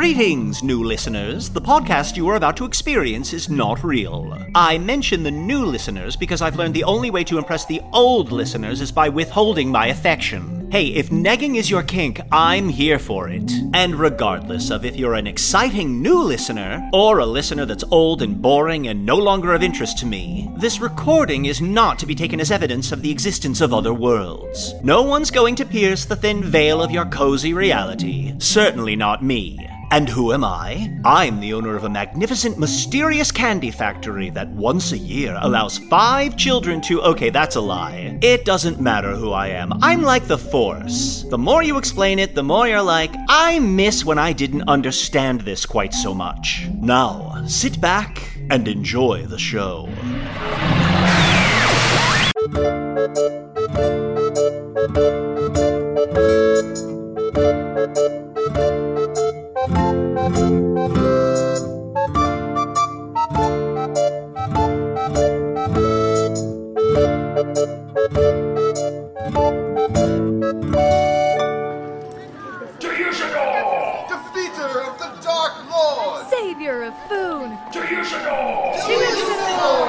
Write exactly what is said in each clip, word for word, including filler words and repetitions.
Greetings, new listeners. The podcast you are about to experience is not real. I mention the new listeners because I've learned the only way to impress the old listeners is by withholding my affection. Hey, if negging is your kink, I'm here for it. And regardless of if you're an exciting new listener, or a listener that's old and boring and no longer of interest to me, this recording is not to be taken as evidence of the existence of other worlds. No one's going to pierce the thin veil of your cozy reality. Certainly not me. And who am I? I'm the owner of a magnificent, mysterious candy factory that once a year allows five children to... Okay, that's a lie. It doesn't matter who I am. I'm like the Force. The more you explain it, the more you're like, I miss when I didn't understand this quite so much. Now, sit back and enjoy the show. Savior of Foon! To Usador! To Usador!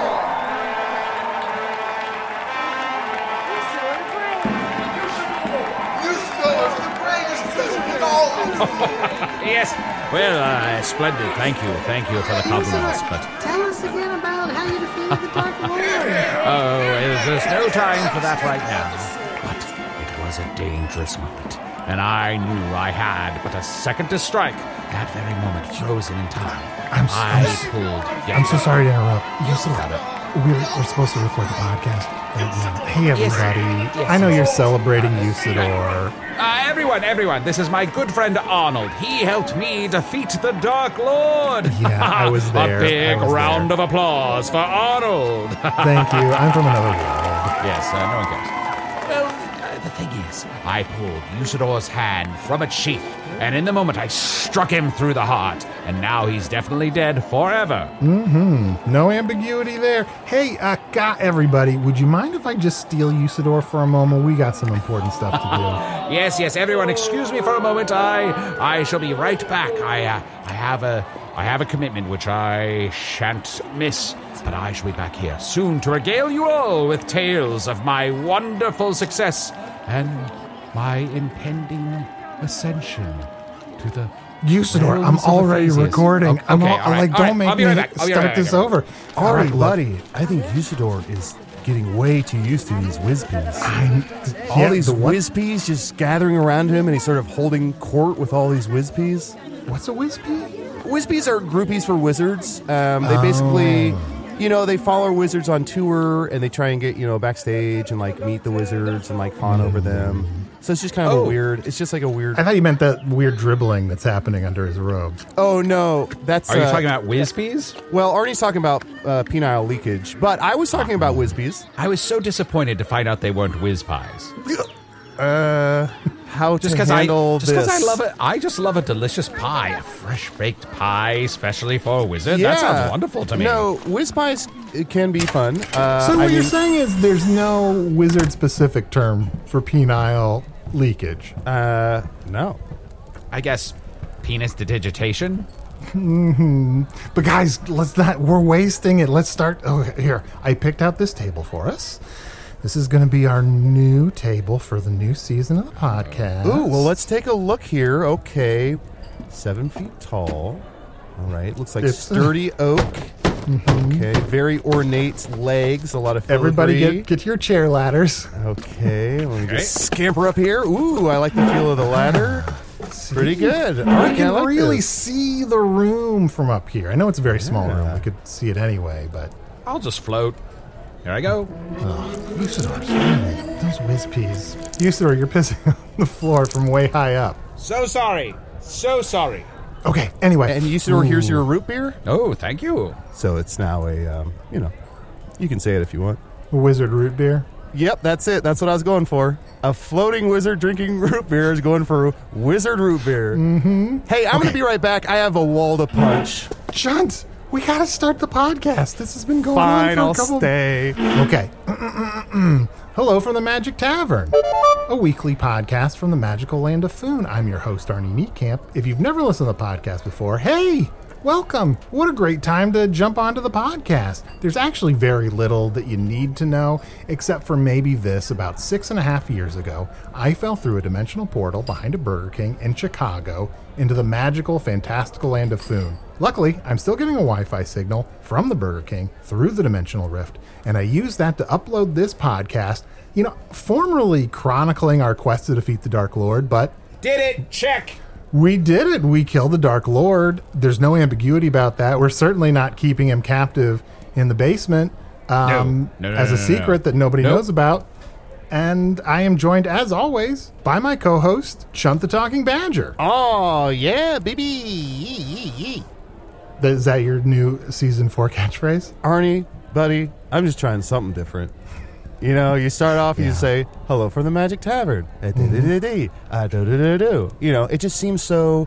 Usador is the greatest vision in all of Yes, well, uh, splendid. Thank you. Thank you for the compliments, but... Tell us again about how you defeated the Dark Lord. Oh, there's no time for that right now. But it was a dangerous moment, and I knew I had but a second to strike. That very moment, frozen in time. I'm so, I I'm, pulled... Yeah, I'm so sorry to interrupt. You still got it. We're, we're supposed to record the podcast right now. Hey, everybody. Yes. Yes. I know you're celebrating Usador. Uh, everyone, everyone, this is my good friend Arnold. He helped me defeat the Dark Lord. Yeah, I was there. A big was round there. of applause for Arnold. Thank you. I'm from another world. Yes, uh, no one cares. Well, uh, the thing is, I pulled Usador's hand from its sheath, and in the moment I struck him through the heart, and now he's definitely dead forever. Mm-hmm. No ambiguity there. Hey, uh, got everybody, would you mind if I just steal Usador for a moment? We got some important stuff to do. Yes, yes, everyone, excuse me for a moment. I I shall be right back. I uh, I have a I have a commitment which I shan't miss, but I shall be back here soon to regale you all with tales of my wonderful success and my impending ascension to the Usador, I'm realms of already Ephesius. recording. Okay, I'm all, all right, like, all don't right, make I'll be me right back. I'll be right start back. this over. All All right, right, look. buddy. I think Usador is getting way too used to these whiz-peas. I'm, all yeah, these the what- whiz-peas just gathering around him, and he's sort of holding court with all these whiz-peas. What's a whiz-pea? Whiz-peas are groupies for wizards. Um, they basically, you know, they follow wizards on tour, and they try and get, you know, backstage and, like, meet the wizards and, like, fawn over them. So it's just kind of Oh. a weird, it's just like a weird... I thought you meant that weird dribbling that's happening under his robe. Oh, no, that's... Are you uh, talking about whiz-peas? Well, Arnie's talking about uh, penile leakage, but I was talking about whiz-peas. I was so disappointed to find out they weren't whiz-pies. Uh, how Just to because I, handle just 'cause I this. love it. I just love a delicious pie, a fresh baked pie, especially for a wizard. That sounds wonderful to me. No, whiz pies it can be fun. Uh, So what I you're mean, saying is there's no wizard-specific term for penile leakage. Uh, no. I guess penis digitation. Mm-hmm. But guys, let's not. We're wasting it. Let's start. Oh, here. I picked out this table for us. This is going to be our new table for the new season of the podcast. Ooh, well, let's take a look here. Okay, seven feet tall. All right, looks like It's- sturdy oak. Mhm. Okay, very ornate legs. A lot of filigree. Everybody, get get your chair ladders. Okay, let me Okay. just scamper up here. Ooh, I like the feel of the ladder. See? Pretty good. All We right, can I like really this. see the room from up here. I know it's a very small Yeah. room. We could see it anyway, but I'll just float. Here I go. Usador, those whiz peas. Usador, you're pissing on the floor from way high up. So sorry. So sorry. Okay, anyway. And Usador, here's your root beer. Oh, thank you. So it's now a, um, you know, you can say it if you want. Wizard root beer. Yep, that's it. That's what I was going for. A floating wizard drinking root beer is going for wizard root beer. Mm-hmm. Hey, I'm Okay. going to be right back. I have a wall to punch. Chunt, we gotta start the podcast. This has been going Fine, on I'll for a couple. stay. Okay. Hello from the Magic Tavern, a weekly podcast from the magical land of Foon. I'm your host, Arnie Niekamp. If you've never listened to the podcast before, hey, welcome. What a great time to jump onto the podcast. There's actually very little that you need to know, except for maybe this. About six and a half years ago, I fell through a dimensional portal behind a Burger King in Chicago into the magical, fantastical land of Foon. Luckily, I'm still getting a Wi-Fi signal from the Burger King through the dimensional rift, and I used that to upload this podcast, you know, formerly chronicling our quest to defeat the Dark Lord, but... Did it! Check! We did it! We killed the Dark Lord. There's no ambiguity about that. We're certainly not keeping him captive in the basement um, no. No, no, as no, a no, secret no. that nobody Nope. knows about. And I am joined, as always, by my co-host, Chunt the Talking Badger. Oh, yeah, baby. Is that your new season four catchphrase? Arnie, buddy, I'm just trying something different. You know, you start off and Yeah. you say, hello from the Magic Tavern. Mm-hmm. Uh, do, do, do, do. You know, it just seems so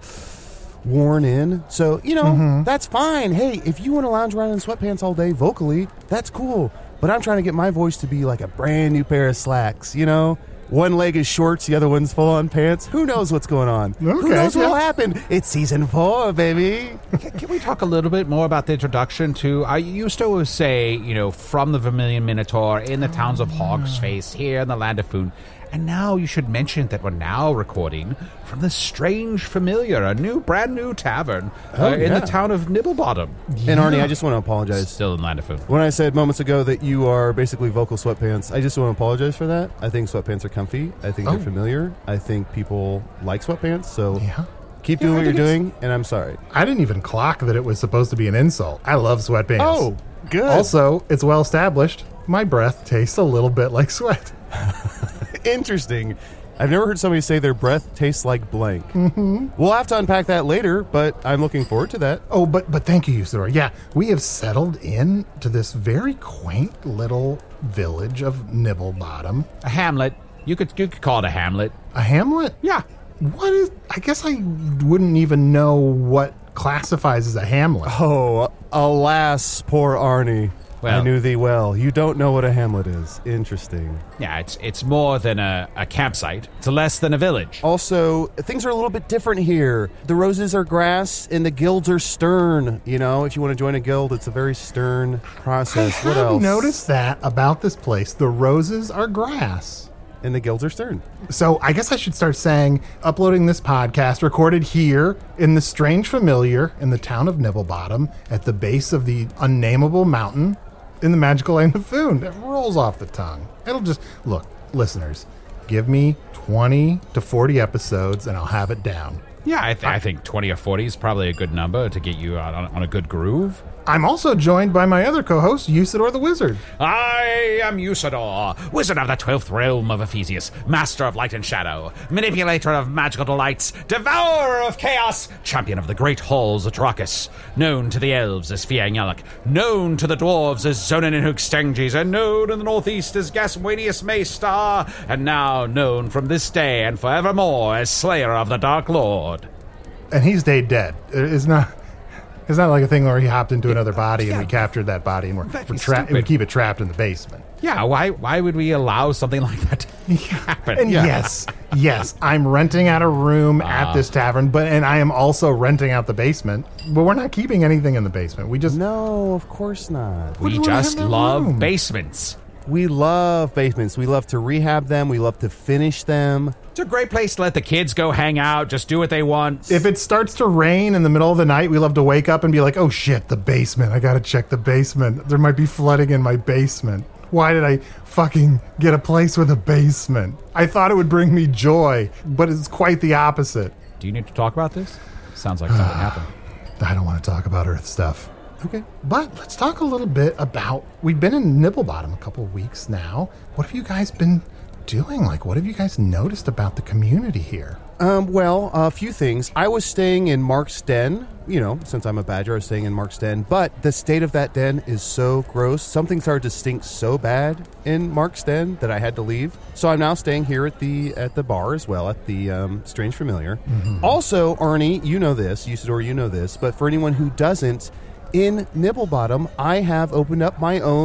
worn in. So, you know, Mm-hmm. that's fine. Hey, if you want to lounge around in sweatpants all day vocally, that's cool. But I'm trying to get my voice to be like a brand new pair of slacks, you know? One leg is shorts, the other one's full-on pants. Who knows what's going on? Who Okay, knows what'll yeah. happen? It's season four, baby. Can, can we talk a little bit more about the introduction to? I used to always say, you know, from the Vermilion Minotaur in the towns of Hogsface here in the land of Foon. And now you should mention that we're now recording from the Strange Familiar, a new, brand new tavern uh, Oh, in yeah. the town of Nibblebottom. And Arnie, I just want to apologize. Still in land of Foon. When I said moments ago that you are basically vocal sweatpants, I just want to apologize for that. I think sweatpants are comfy. I think Oh. they're familiar. I think people like sweatpants. So Yeah. keep Yeah, doing I what you're think it's- doing, and I'm sorry. I didn't even clock that it was supposed to be an insult. I love sweatpants. Oh, good. Also, it's well established, my breath tastes a little bit like sweat. Interesting. I've never heard somebody say their breath tastes like blank. Mm-hmm. We'll have to unpack that later, but I'm looking forward to that. Oh, but but thank you, Usador. Yeah, we have settled in to this very quaint little village of Nibblebottom. A hamlet. You could you could call it a hamlet. A hamlet? Yeah. What is... I guess I wouldn't even know what classifies as a hamlet. Oh, alas, poor Arnie. Well- I knew thee well. You don't know what a hamlet is. Interesting. Yeah, it's it's more than a, a campsite. It's less than a village. Also, things are a little bit different here. The roses are grass and the guilds are stern. You know, if you want to join a guild, it's a very stern process. I What have else? noticed that about this place. The roses are grass. And the guilds are stern. So I guess I should start saying, uploading this podcast recorded here in the Strange Familiar in the town of Nibblebottom at the base of the unnameable mountain in the magical land of Foon. That rolls off the tongue. It'll just, look, listeners, give me twenty to forty episodes and I'll have it down. Yeah, I, th- I think twenty or forty is probably a good number to get you out on, on a good groove. I'm also joined by my other co-host, Usador the Wizard. I am Usador, wizard of the twelfth realm of Ephesius, master of light and shadow, manipulator of magical delights, devourer of chaos, champion of the great halls of Trakus, known to the elves as Fiangyalak, known to the dwarves as Zonin and Hoogstenges, and known in the northeast as Gaswanius Maystar, and now known from this day and forevermore as Slayer of the Dark Lord. And he stayed dead. It's not... It's not like a thing where he hopped into another body and we captured that body and we're, That'd we're be tra- stupid. we keep it trapped in the basement. Yeah, why why would we allow something like that to happen? And yes, yes, I'm renting out a room at this tavern, but and I am also renting out the basement. But we're not keeping anything in the basement. We just No, of course not. What we do we have just in that love room? basements. We love basements. We love to rehab them. We love to finish them. It's a great place to let the kids go hang out, just do what they want. if it starts to rain in the middle of the night, we love to wake up and be like, "Oh shit, the basement! I gotta check the basement. There might be flooding in my basement. Why did I fucking get a place with a basement? I thought it would bring me joy, but it's quite the opposite. Do you need to talk about this? Sounds like something happened. I don't want to talk about Earth stuff." Okay. But let's talk a little bit about, we've been in Nibblebottom a couple of weeks now. What have you guys been doing? Like, what have you guys noticed about the community here? Um, well, a few things. I was staying in Mark's Den. You know, since I'm a badger, I was staying in Mark's Den. But the state of that den is so gross. Something started to stink so bad in Mark's Den that I had to leave. So I'm now staying here at the at the bar as well, at the um, Strange Familiar. Mm-hmm. Also, Arnie, you know this. Usador, you know this. But for anyone who doesn't, in Nibblebottom, I have opened up my own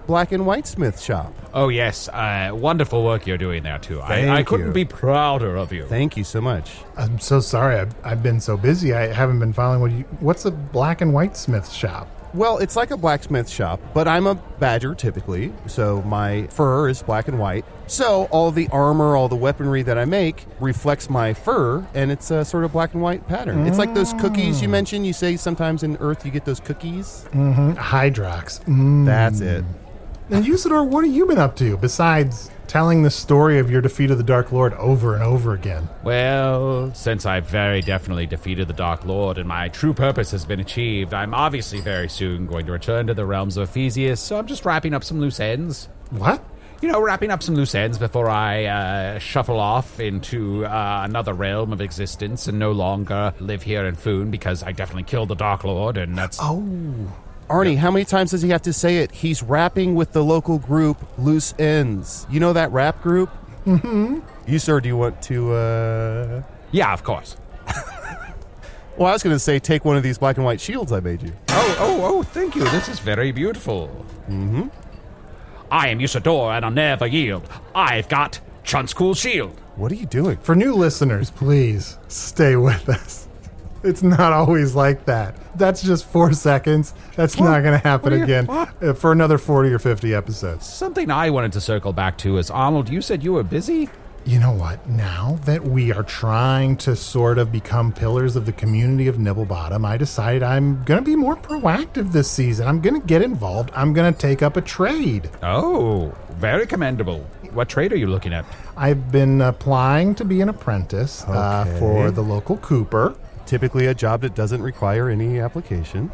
Black and White Smith shop. Oh, yes. Uh, wonderful work you're doing there, too. Thank I, I couldn't you. be prouder of you. Thank you so much. I'm so sorry. I've, I've been so busy. I haven't been following what you. What's a Black and White Smith shop? Well, it's like a blacksmith shop, but I'm a badger typically, so my fur is black and white. So all the armor, all the weaponry that I make reflects my fur, and it's a sort of black and white pattern. It's like those cookies you mentioned. You say sometimes in Earth you get those cookies. Mm-hmm. Hydrox. Mm. That's it. And Usador, what have you been up to besides telling the story of your defeat of the Dark Lord over and over again? Well, since I've very definitely defeated the Dark Lord and my true purpose has been achieved, I'm obviously very soon going to return to the realms of Ephesius, so I'm just wrapping up some loose ends. What? You know, wrapping up some loose ends before I uh, shuffle off into uh, another realm of existence and no longer live here in Foon because I definitely killed the Dark Lord, and that's... Oh... Arnie, how many times does he have to say it? He's rapping with the local group Loose Ends. You know that rap group? Mm-hmm. You, sir, do you want to, uh... Yeah, of course. Well, I was going to say, take one of these black and white shields I made you. Oh, oh, oh, thank you. This is very beautiful. Mm-hmm. I am Usador, and I'll never yield. I've got Chunt's cool shield. What are you doing? For new listeners, please stay with us. It's not always like that. That's just four seconds. That's What? not going to happen What are you- again what? uh, for another forty or fifty episodes. Something I wanted to circle back to is, Arnold, you said you were busy? You know what? Now that we are trying to sort of become pillars of the community of Nibblebottom, I decided I'm going to be more proactive this season. I'm going to get involved. I'm going to take up a trade. Oh, very commendable. What trade are you looking at? I've been applying to be an apprentice uh, Okay. for the local Cooper. Typically a job that doesn't require any application.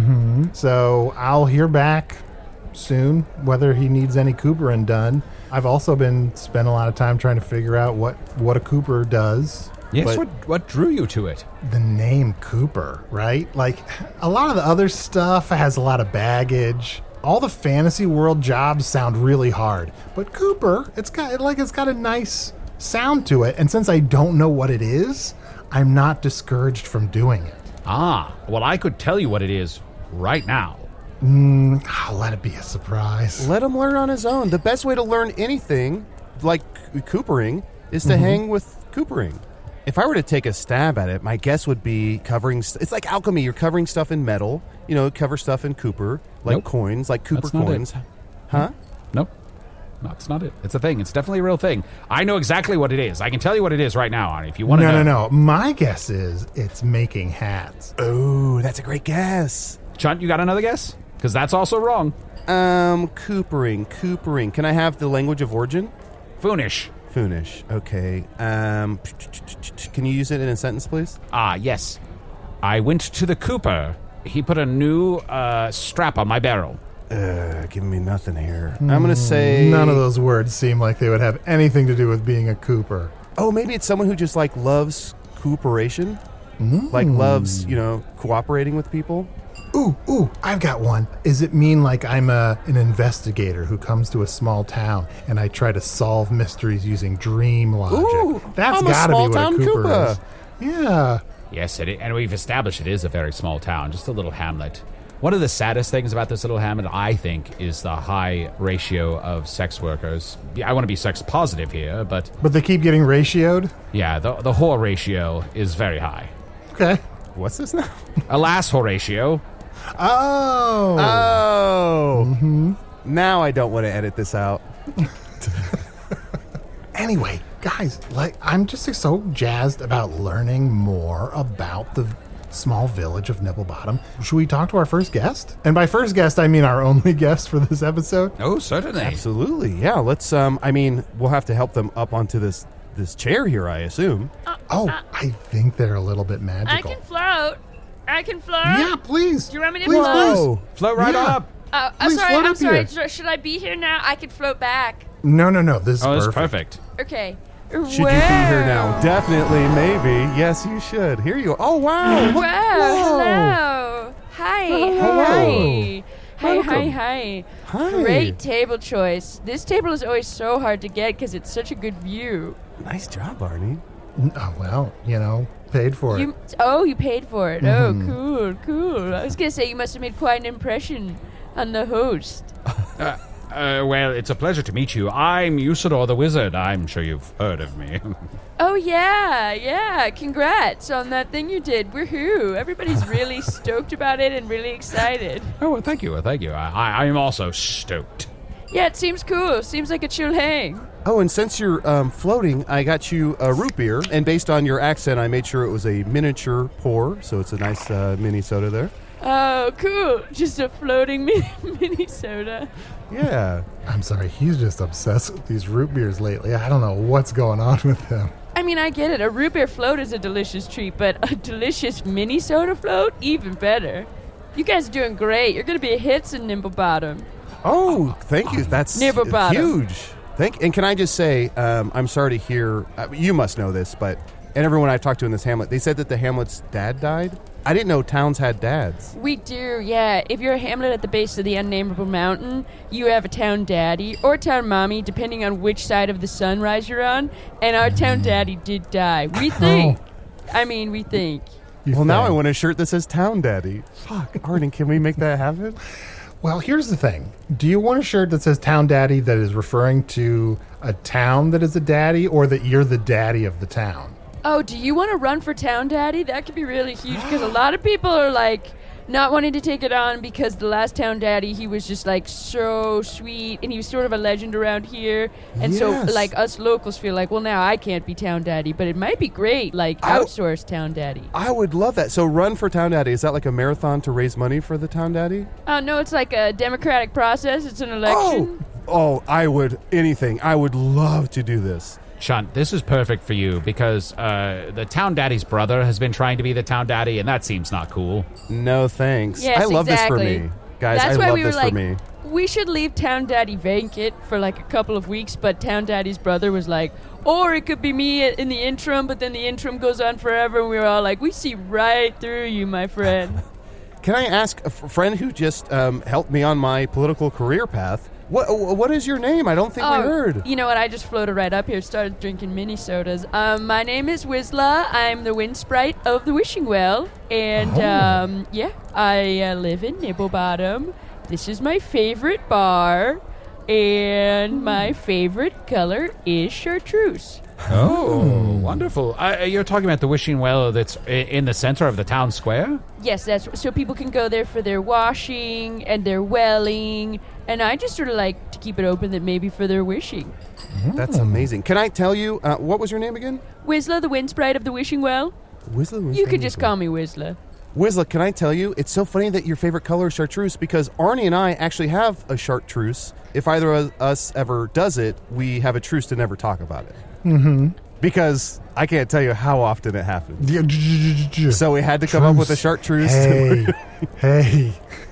So I'll hear back soon whether he needs any Coopering done. I've also been spending a lot of time trying to figure out what, what a Cooper does. Yes, But- what, what drew you to it? The name Cooper, right? Like, a lot of the other stuff has a lot of baggage. All the fantasy world jobs sound really hard, but Cooper, it's got like it's got a nice sound to it. And since I don't know what it is, I'm not discouraged from doing it. Ah, well, I could tell you what it is right now. I'll let it be a surprise. Let him learn on his own. The best way to learn anything, like coopering, is to hang with coopering. If I were to take a stab at it, my guess would be covering... St- it's like alchemy. You're covering stuff in metal. You know, cover stuff in Cooper, like Nope. coins, like Cooper That's not coins. it. Huh? Nope. That's not it. It's a thing. It's definitely a real thing. I know exactly what it is. I can tell you what it is right now, Arnie, if you want to No, know. no, no. My guess is it's making hats. Oh, that's a great guess. Chunt, you got another guess? Because that's also wrong. Um, coopering, coopering. Can I have the language of origin? Foonish. Foonish. Okay. Um, can you use it in a sentence, please? Ah, yes. I went to the Cooper. He put a new uh, strap on my barrel. Uh, giving me nothing here. I'm gonna say None of those words seem like they would have anything to do with being a Cooper. Oh, maybe it's someone who just like loves cooperation, like loves you know cooperating with people. Ooh, ooh, I've got one. Does it mean like I'm a, an investigator who comes to a small town and I try to solve mysteries using dream logic? Ooh, That's I'm a gotta be what a small-town Cooper Koopa. is. Yeah. Yes, it is, and we've established it is a very small town, just a little hamlet. One of the saddest things about this little hamlet, I think, is the high ratio of sex workers. I want to be sex positive here, but But they keep getting ratioed? yeah, the, the whore ratio is very high. Okay. What's this now? Alas, Horatio. Oh. Oh, now I don't want to edit this out. Anyway, guys, like I'm just so jazzed about learning more about the small village of Nibblebottom. Should we talk to our first guest? And by first guest, I mean our only guest for this episode. Oh, certainly. Absolutely, yeah. Let's. Um, I mean, we'll have to help them up onto this this chair here, I assume. Oh, I think they're a little bit I magical. can float. I can float. Yeah, please. Do you want me to please, float? please. Float right Yeah. up. Oh, I'm Please sorry. float I'm up sorry. here. Sh- Should I be here now? I can float back. No, no, no. This is Oh, that's perfect. perfect. Okay. Should you be here now? Definitely, maybe. Yes, you should. Here you go. Oh, wow. Wow. Whoa. Hello. Hi. Hello. Hi. Hi, Welcome. hi, hi. Hi. Great table choice. This table is always so hard to get because it's such a good view. Nice job, Arnie. Oh, well, you know, paid for You, it. oh, you paid for it. Oh, cool, cool. I was gonna say you must have made quite an impression on the host. Uh, well, it's a pleasure to meet you. I'm Usador the Wizard. I'm sure you've heard of me. Oh, yeah, yeah. Congrats on that thing you did. Woohoo. Everybody's really stoked about it and really excited. Oh, well, thank you. Well, thank you. I, I, I'm also stoked. Yeah, it seems cool. Seems like a chill hang. Oh, and since you're um, floating, I got you a root beer, and based on your accent, I made sure it was a miniature pour, so it's a nice uh, mini soda there. Oh, cool. Just a floating mini, mini soda. Yeah. I'm sorry, he's just obsessed with these root beers lately. I don't know what's going on with him. I mean, I get it. A root beer float is a delicious treat, but a delicious mini soda float? Even better. You guys are doing great. You're going to be hits in Nimble Bottom. Oh, thank you. That's Nibble bottom. huge. Thank. And can I just say, um, I'm sorry to hear. Uh, you must know this, but and everyone I've talked to in this hamlet, they said that the hamlet's dad died. I didn't know towns had dads. We do, yeah. If you're a hamlet at the base of the unnameable mountain, you have a town daddy or town mommy, depending on which side of the sunrise you're on. And our town daddy did die. We think. I mean, we think. You well, now I think. want a shirt that says Town Daddy. Fuck, Arden, can we make that happen? Well, here's the thing. Do you want a shirt that says Town Daddy that is referring to a town that is a daddy, or that you're the daddy of the town? Oh, do you want to run for town daddy? That could be really huge because a lot of people are like not wanting to take it on because the last town daddy, he was just like so sweet and he was sort of a legend around here. And Yes. so like us locals feel like, well, now I can't be town daddy, but it might be great, like I- outsource town daddy. I would love that. So run for Town Daddy. Is that like a marathon to raise money for the Town Daddy? Oh, no, it's like a democratic process. It's an Oh, election. oh, I would, anything. I would love to do this. Shunt, this is perfect for you because uh, the town daddy's brother has been trying to be the town daddy, and that seems not cool. No thanks. Yes, I love exactly. this for me. Guys, That's I why love we were this like, for me. we should leave Town Daddy vacant for like a couple of weeks, but Town Daddy's brother was like, or it could be me in the interim, but then the interim goes on forever, and we were all like, we see right through you, my friend. Can I ask a f- friend who just um, helped me on my political career path, what what is your name? I don't think we heard. You know what? I just floated right up here, started drinking mini sodas. Um, my name is Wizla. I'm the wind sprite of the Wishing Well, and Oh. um, yeah, I uh, live in Nibble Bottom. This is my favorite bar, and my favorite color is chartreuse. Oh, wonderful. Uh, you're talking about the Wishing Well that's i- in the center of the town square? Yes, that's so people can go there for their washing and their welling, and I just sort of like to keep it open that maybe for their wishing. That's amazing. Can I tell you, uh, what was your name again? Wizla, the wind sprite of the Wishing Well. Whistler. You could just call me Wizla. Whistler, can I tell you, it's so funny that your favorite color is chartreuse because Arnie and I actually have a chartreuse. If either of us ever does it, we have a truce to never talk about it. Mm-hmm. Because I can't tell you how often it happens. Yeah, So we had to come up with a chartreuse. Hey, hey.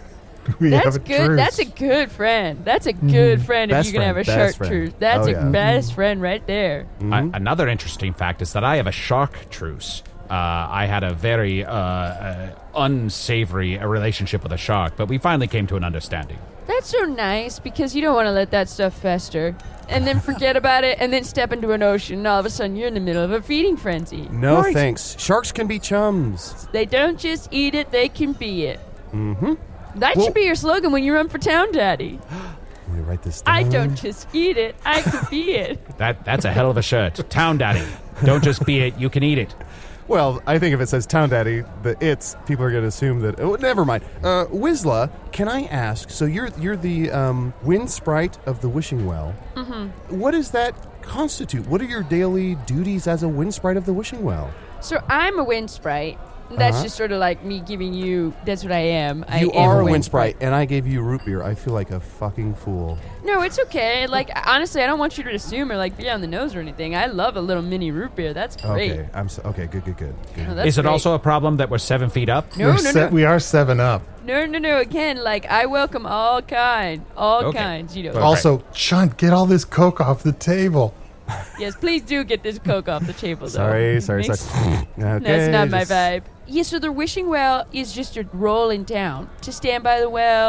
We That's have a good. truce. That's a good friend. That's a good friend if Best you can have a friend, best chartreuse. friend. That's Oh, a yeah. best friend right there. I, another interesting fact is that I have a shark truce. Uh, I had a very uh, uh, unsavory uh, relationship with a shark, but we finally came to an understanding. That's so nice because you don't want to let that stuff fester and then forget about it and then step into an ocean and all of a sudden you're in the middle of a feeding frenzy. No Right. thanks. Sharks can be chums. They don't just eat it, they can be it. Mm-hmm. That Well- should be your slogan when you run for town daddy. Let me write this down. I don't just eat it, I can be it. That That's a hell of a shirt. Town daddy. Don't just be it, you can eat it. Well, I think if it says Town Daddy, the it's, people are going to assume that. Oh, never mind. Uh, Wizla, can I ask? So you're you're the um, wind sprite of the Wishing Well. Mm-hmm. What does that constitute? What are your daily duties as a wind sprite of the Wishing Well? So I'm a wind sprite. That's Uh-huh. just sort of like me giving you, that's what I am. I You am are a a wind wind sprite, and I gave you root beer. I feel like a fucking fool. No, it's okay. Like, honestly, I don't want you to assume or, like, be on the nose or anything. I love a little mini root beer. That's great. Okay, I'm so, okay. Good, good, good. good. No, that's Is it great. also a problem that we're seven feet up? No, We're no, se- no. We are seven up. No, no, no. Again, like, I welcome all kind. All Okay. kinds, you know. Okay. Also, Chunt, get all this Coke off the table. Yes, please do get this Coke off the table, though. Sorry, sorry, Makes- sorry. Okay, That's not my just- vibe. Yeah, so the Wishing Well is just a roll in town. To stand by the well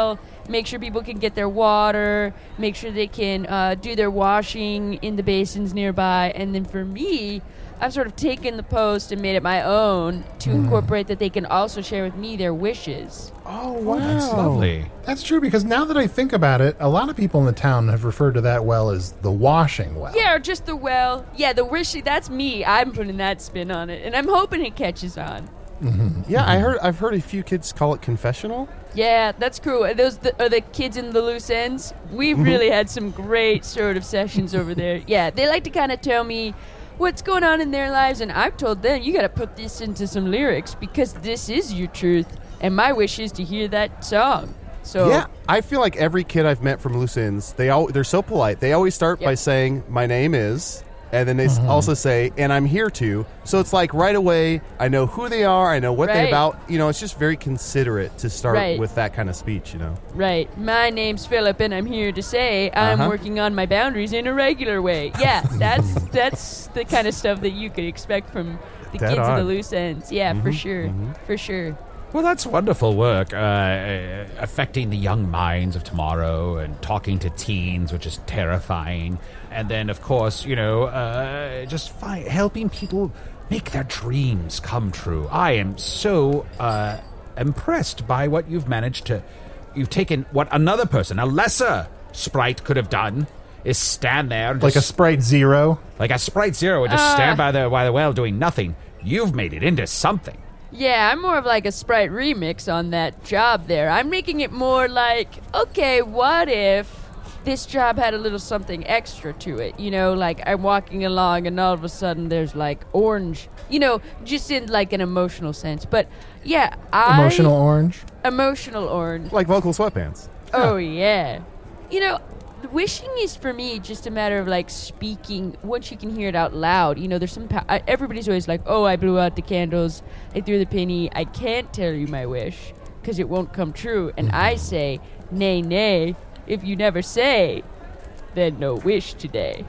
make sure people can get their water, make sure they can uh, do their washing in the basins nearby. And then for me, I've sort of taken the post and made it my own to incorporate that they can also share with me their wishes. Oh, wow. That's lovely. That's true, because now that I think about it, a lot of people in the town have referred to that well as the washing well. Yeah, or just the well. Yeah, the wishy, that's me. I'm putting that spin on it, and I'm hoping it catches on. Yeah, I heard. I've heard a few kids call it confessional. Yeah, that's cool. Are those the, are the kids in the loose ends? We've really had some great sort of sessions over there. Yeah, they like to kind of tell me what's going on in their lives, and I've told them, you got to put this into some lyrics because this is your truth, and my wish is to hear that song. So Yeah, I feel like every kid I've met from Loose Ends, they all they're so polite. They always start by Yep. saying, "My name is," and then they s also say, "And I'm here to." So it's like right away, I know who they are, I know what they're Right. about. You know, it's just very considerate to start Right. with that kind of speech. You know. Right. My name's Philip, and I'm here to say I'm Uh-huh. working on my boundaries in a regular way. Yeah, that's that's the kind of stuff that you could expect from the Dead kids on. of the loose ends. Yeah, for sure, for sure. Well, that's wonderful work, uh, uh, affecting the young minds of tomorrow and talking to teens, which is terrifying. And then, of course, you know, uh, just fi- helping people make their dreams come true. I am so uh, impressed by what you've managed to... You've taken what another person, a lesser sprite, could have done, is stand there and Like a just, Sprite Zero. like a Sprite Zero would just Uh. stand by the, by the well doing nothing. You've made it into something. Yeah, I'm more of like a Sprite remix on that job there. I'm making it more like, okay, what if this job had a little something extra to it? You know, like I'm walking along and all of a sudden there's like orange, you know, just in like an emotional sense. But yeah, I... Emotional orange. Emotional orange. Like vocal sweatpants. Oh, yeah. You know, wishing is for me just a matter of like speaking once you can hear it out loud. You know, there's some pa- I, everybody's always like, oh, I blew out the candles, I threw the penny, I can't tell you my wish because it won't come true. And I say, nay, nay, if you never say, then no wish today.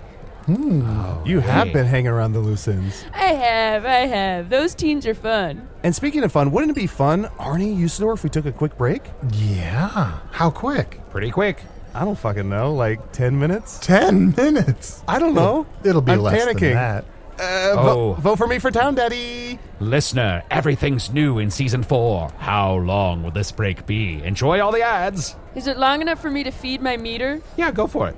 You have hey. been hanging around the Loose Ends. I have, I have. Those teens are fun. And speaking of fun, wouldn't it be fun, Arnie, Usador, if we took a quick break? Yeah. How quick? Pretty quick. I don't fucking know, like ten minutes? Ten minutes. I don't know. It'll be I'm less panicking. than that. Uh, Oh. vo- vote for me for Town Daddy. Listener, everything's new in season four. How long will this break be? Enjoy all the ads. Is it long enough for me to feed my meter? Yeah, go for it.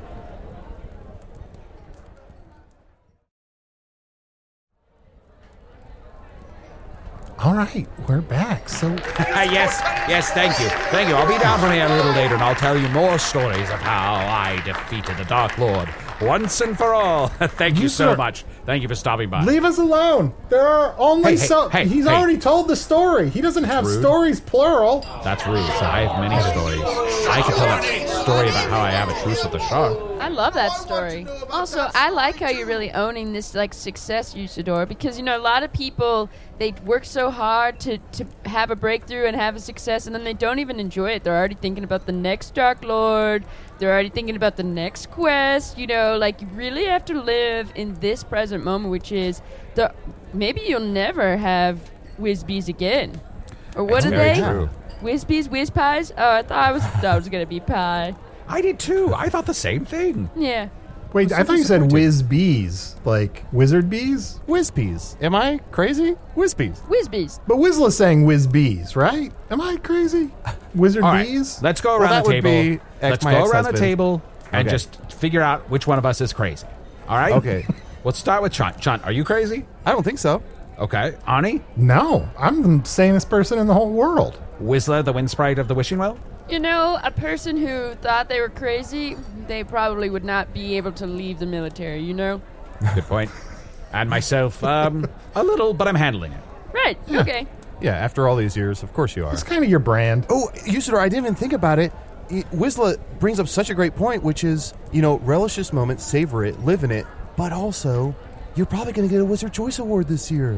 All right, we're back. So, yes, yes, thank you. Thank you. I'll be down from here a little later and I'll tell you more stories of how I defeated the Dark Lord once and for all. Thank you, You so sir- much. Thank you for stopping by. leave us alone. There are only Hey, hey, so. hey, he's hey. already told the story. He doesn't have rude. stories plural. That's rude. I have many stories. I could tell a story about how I have a truce with the shark. I love that story. Also, I like how you're really owning this like success, Usador, because you know a lot of people they work so hard to to have a breakthrough and have a success, and then they don't even enjoy it. They're already thinking about the next Dark Lord. They're already thinking about the next quest. You know, like you really have to live in this present moment, which is the maybe you'll never have Whizbees again, or what That's are very they? true. Whizbees, whiz pies? Oh, I thought I was thought it was gonna be pie. I did too. I thought the same thing. Yeah. Wait, I'm I so thought you said disappointed. whiz bees, like wizard bees. Whizpeas. Am I crazy? Whizpeas. Whizbees. But Wizla's saying whiz bees, right? Am I crazy? Wizard All right, bees? let's go Well, around that the would table. be ex- Let's my go around the ex-husband. table and Okay. just figure out which one of us is crazy. All right? Okay. Let's start with Chunt. Chunt, are you crazy? I don't think so. Okay. Ani? No, I'm the sanest person in the whole world. Whistler, the wind sprite of the wishing well? You know, a person who thought they were crazy, they probably would not be able to leave the military, you know? Good point. And myself, um, a little, but I'm handling it. Right, okay. Yeah, after all these years, of course you are. It's kind of your brand. Oh, Usador, I didn't even think about it. I- Whistler brings up such a great point, which is, you know, relish this moment, savor it, live in it, but also, you're probably going to get a Wizard Choice Award this year.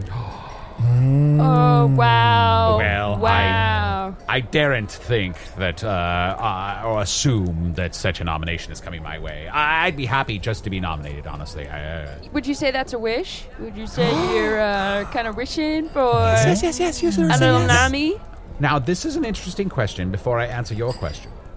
Oh, wow. Well, wow. I daren't think that, uh, uh, or assume that such a nomination is coming my way. I'd be happy just to be nominated, honestly. I, uh, Would you say that's a wish? Would you say you're uh, kind of wishing for Yes, yes, yes, Usador. a little Nami? now, this is an interesting question before I answer your question.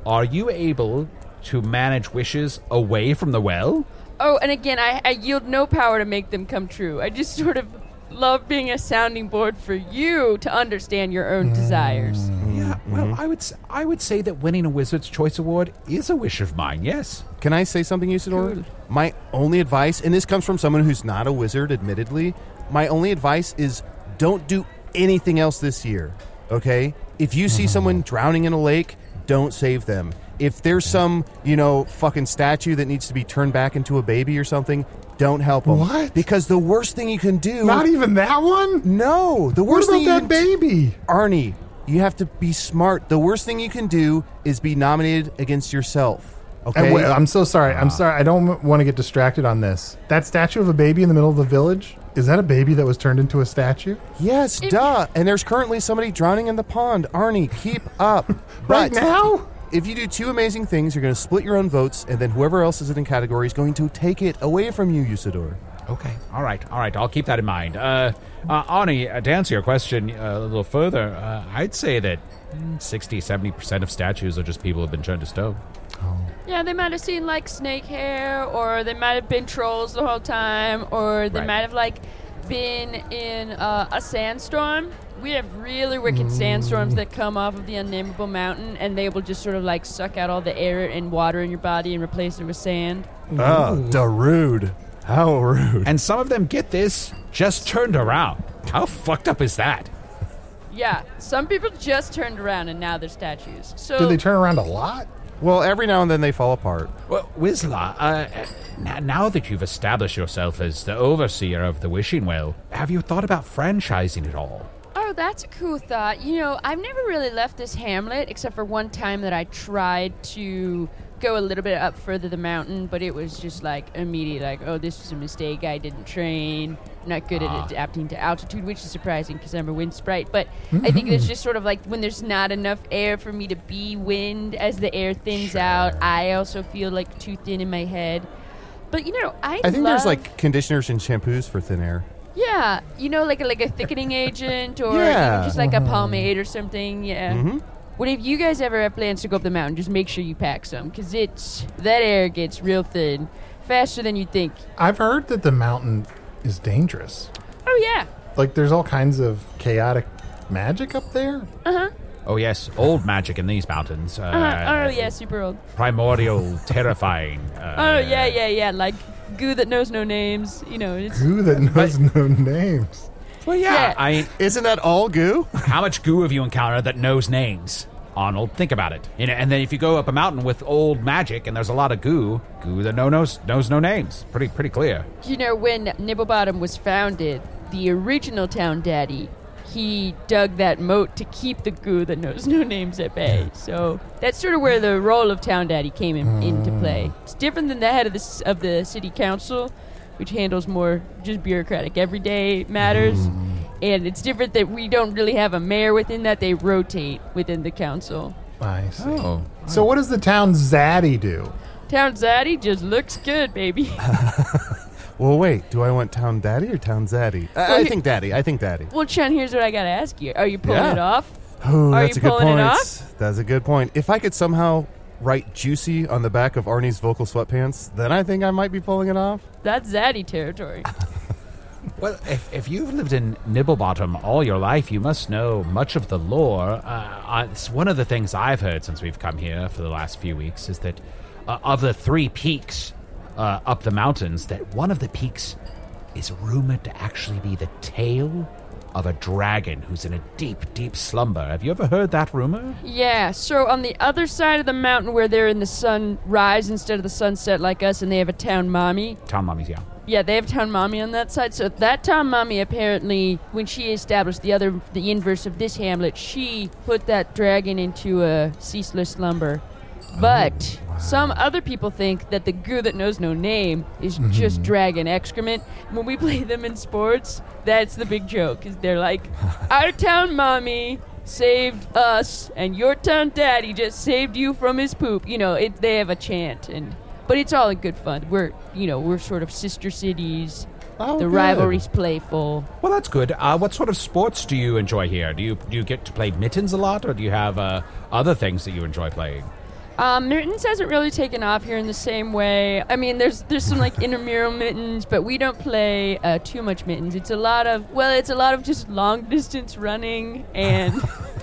are you able to manage wishes away from the well? Oh, and again, I, I yield no power to make them come true. I just sort of love being a sounding board for you to understand your own desires. Yeah, well, I would s- I would say that winning a Wizard's Choice Award is a wish of mine, yes. Can I say something, Usador? Cool. My only advice, and this comes from someone who's not a wizard, admittedly, my only advice is don't do anything else this year, okay? If you see someone drowning in a lake, don't save them. If there's some, you know, fucking statue that needs to be turned back into a baby or something, don't help them. What? Because the worst thing you can do... Not even that one? No. The What worst about thing you that can baby? Arnie, you have to be smart. The worst thing you can do is be nominated against yourself. Okay? And wait, I'm so sorry. I'm sorry. I don't want to get distracted on this. That statue of a baby in the middle of the village, is that a baby that was turned into a statue? Yes, duh. And there's currently somebody drowning in the pond. Arnie, keep up. Right But now? if you do two amazing things, you're going to split your own votes, and then whoever else is in category is going to take it away from you, Usador. Okay, all right, all right. I'll keep that in mind. Uh, uh, Arnie, uh, to answer your question uh, a little further, uh, I'd say that mm, sixty, seventy percent of statues are just people who've been turned to stone. Yeah, they might have seen, like, snake hair, or they might have been trolls the whole time, or they Right. might have, like, been in uh, a sandstorm. We have really wicked sandstorms that come off of the Unnameable Mountain, and they will just sort of, like, suck out all the air and water in your body and replace it with sand. Oh, da rude. How rude. And some of them, get this, just turned around. How fucked up is that? Yeah, some people just turned around, and now they're statues. So Did they turn around a lot? Well, every now and then they fall apart. Well, Wizla, uh, n- now that you've established yourself as the overseer of the Wishing Well, have you thought about franchising it all? Oh, that's a cool thought. You know, I've never really left this hamlet except for one time that I tried to go a little bit up further the mountain, but it was just like immediate, like, oh, this was a mistake. I didn't train. Not good Ah. at adapting to altitude, which is surprising because I'm a wind sprite. But I think it's just sort of like when there's not enough air for me to be wind as the air thins Sure. out. I also feel like too thin in my head. But you know, I I think love, there's like conditioners and shampoos for thin air. yeah, you know, like a, like a thickening agent or Yeah. even just like a pomade or something. Yeah. Mm-hmm. What if you guys ever have plans to go up the mountain? Just make sure you pack some, because it's that air gets real thin, faster than you think. I've heard that the mountain is dangerous. Oh yeah. Like, there's all kinds of chaotic magic up there. Oh, yes, old magic in these mountains. Uh, Uh-huh. Oh yeah, super old. Primordial, terrifying. Uh, Oh yeah, yeah, yeah. Like goo that knows no names. You know, it's Who that knows no names? Well, yeah. Yeah. I. Isn't that all goo? How much goo have you encountered that knows names? Arnold, think about it. You know, and then if you go up a mountain with old magic and there's a lot of goo, goo that no knows knows no names. Pretty pretty clear. You know, when Nibblebottom was founded, the original town daddy, he dug that moat to keep the goo that knows no names at bay. So that's sort of where the role of town daddy came in, into play. It's different than the head of the s- of the city council, which handles more just bureaucratic everyday matters. And it's different that we don't really have a mayor within that. They rotate within the council. I see. Oh. So what does the town zaddy do? Town zaddy just looks good, baby. Well, wait. Do I want town daddy or town zaddy? I, I think daddy. I think daddy. Well, Chen, here's what I gotta ask you. Are you pulling Yeah. it off? Oh, Are that's you a good pulling point. it off? That's a good point. If I could somehow write juicy on the back of Arnie's vocal sweatpants, then I think I might be pulling it off. That's zaddy territory. Well, if, if you've lived in Nibblebottom all your life, you must know much of the lore. Uh, it's one of the things I've heard since we've come here for the last few weeks is that uh, of the three peaks uh, up the mountains, that one of the peaks is rumored to actually be the tail of a dragon who's in a deep, deep slumber. Have you ever heard that rumor? Yeah, so on the other side of the mountain where they're in the sunrise instead of the sunset like us, and they have a town mommy. Town mommies, yeah. Yeah, they have town mommy on that side. So that town mommy apparently, when she established the other, the inverse of this hamlet, she put that dragon into a ceaseless slumber. But some other people think that the goo that knows no name is just dragon excrement. When we play them in sports, that's the big joke. Is they're like, our town mommy saved us, and your town daddy just saved you from his poop. You know, it, they have a chant, and but it's all in good fun. We're, you know, we're sort of sister cities. Oh, the good. rivalry's playful. Well, that's good. Uh, what sort of sports do you enjoy here? Do you do you get to play mittens a lot, or do you have uh, other things that you enjoy playing? Um, mittens hasn't really taken off here in the same way. I mean, there's there's some like intramural mittens, but we don't play uh, too much mittens. It's a lot of well, it's a lot of just long distance running and.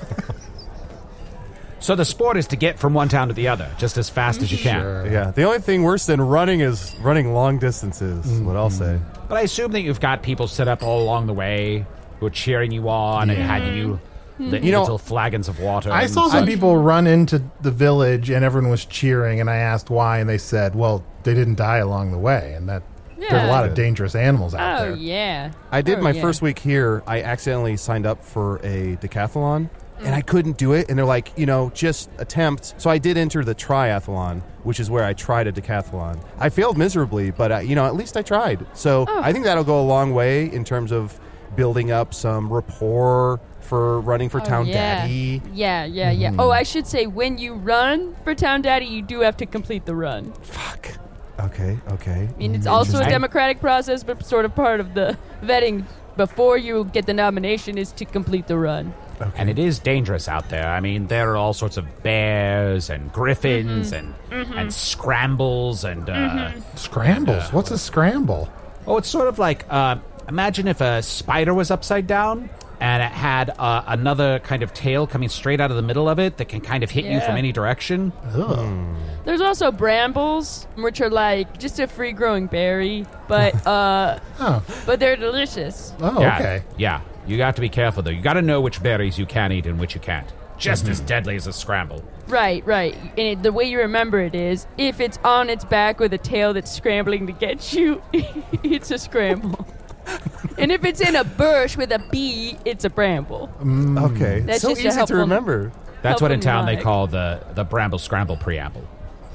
So the sport is to get from one town to the other just as fast as you can. Sure. Yeah, the only thing worse than running is running long distances, is what I'll say. But I assume that you've got people set up all along the way who are cheering you on and handing you li- You know, little flagons of water. I and saw some such. people run into the village and everyone was cheering, and I asked why, and they said, well, they didn't die along the way, and that there's a Yeah. lot of dangerous animals out Oh there. yeah. I did Oh, my yeah. first week here. I accidentally signed up for a decathlon, and I couldn't do it. And they're like, you know, just attempt. So I did enter the triathlon, which is where I tried a decathlon. I failed miserably, but uh, you know, at least I tried. So Oh. I think that'll go a long way in terms of building up some rapport for running for Oh, Town yeah. Daddy. Yeah, yeah, yeah. Oh, I should say, when you run for Town Daddy, you do have to complete the run. Fuck. Okay. Okay. I mean, it's also a Interesting. democratic process, but sort of part of the vetting before you get the nomination is to complete the run. And it is dangerous out there. I mean, there are all sorts of bears and griffins and and scrambles and uh, Scrambles? What's a scramble? oh, it's sort of like uh, imagine if a spider was upside down and it had uh, another kind of tail coming straight out of the middle of it that can kind of hit you Yeah. from any direction. Ugh. There's also brambles, which are like just a free-growing berry, but uh, Oh, but they're delicious. oh yeah, okay. Yeah, you have to be careful though. You got to know which berries you can eat and which you can't. Just as deadly as a scramble. Right, right. And it, the way you remember it is, if it's on its back with a tail that's scrambling to get you, it's a scramble. And if it's in a bush with a bee, it's a bramble. Okay. That's so just a easy to helpful- remember. That's what in Helpful town they mnemonic. call the, the Bramble Scramble Preamble.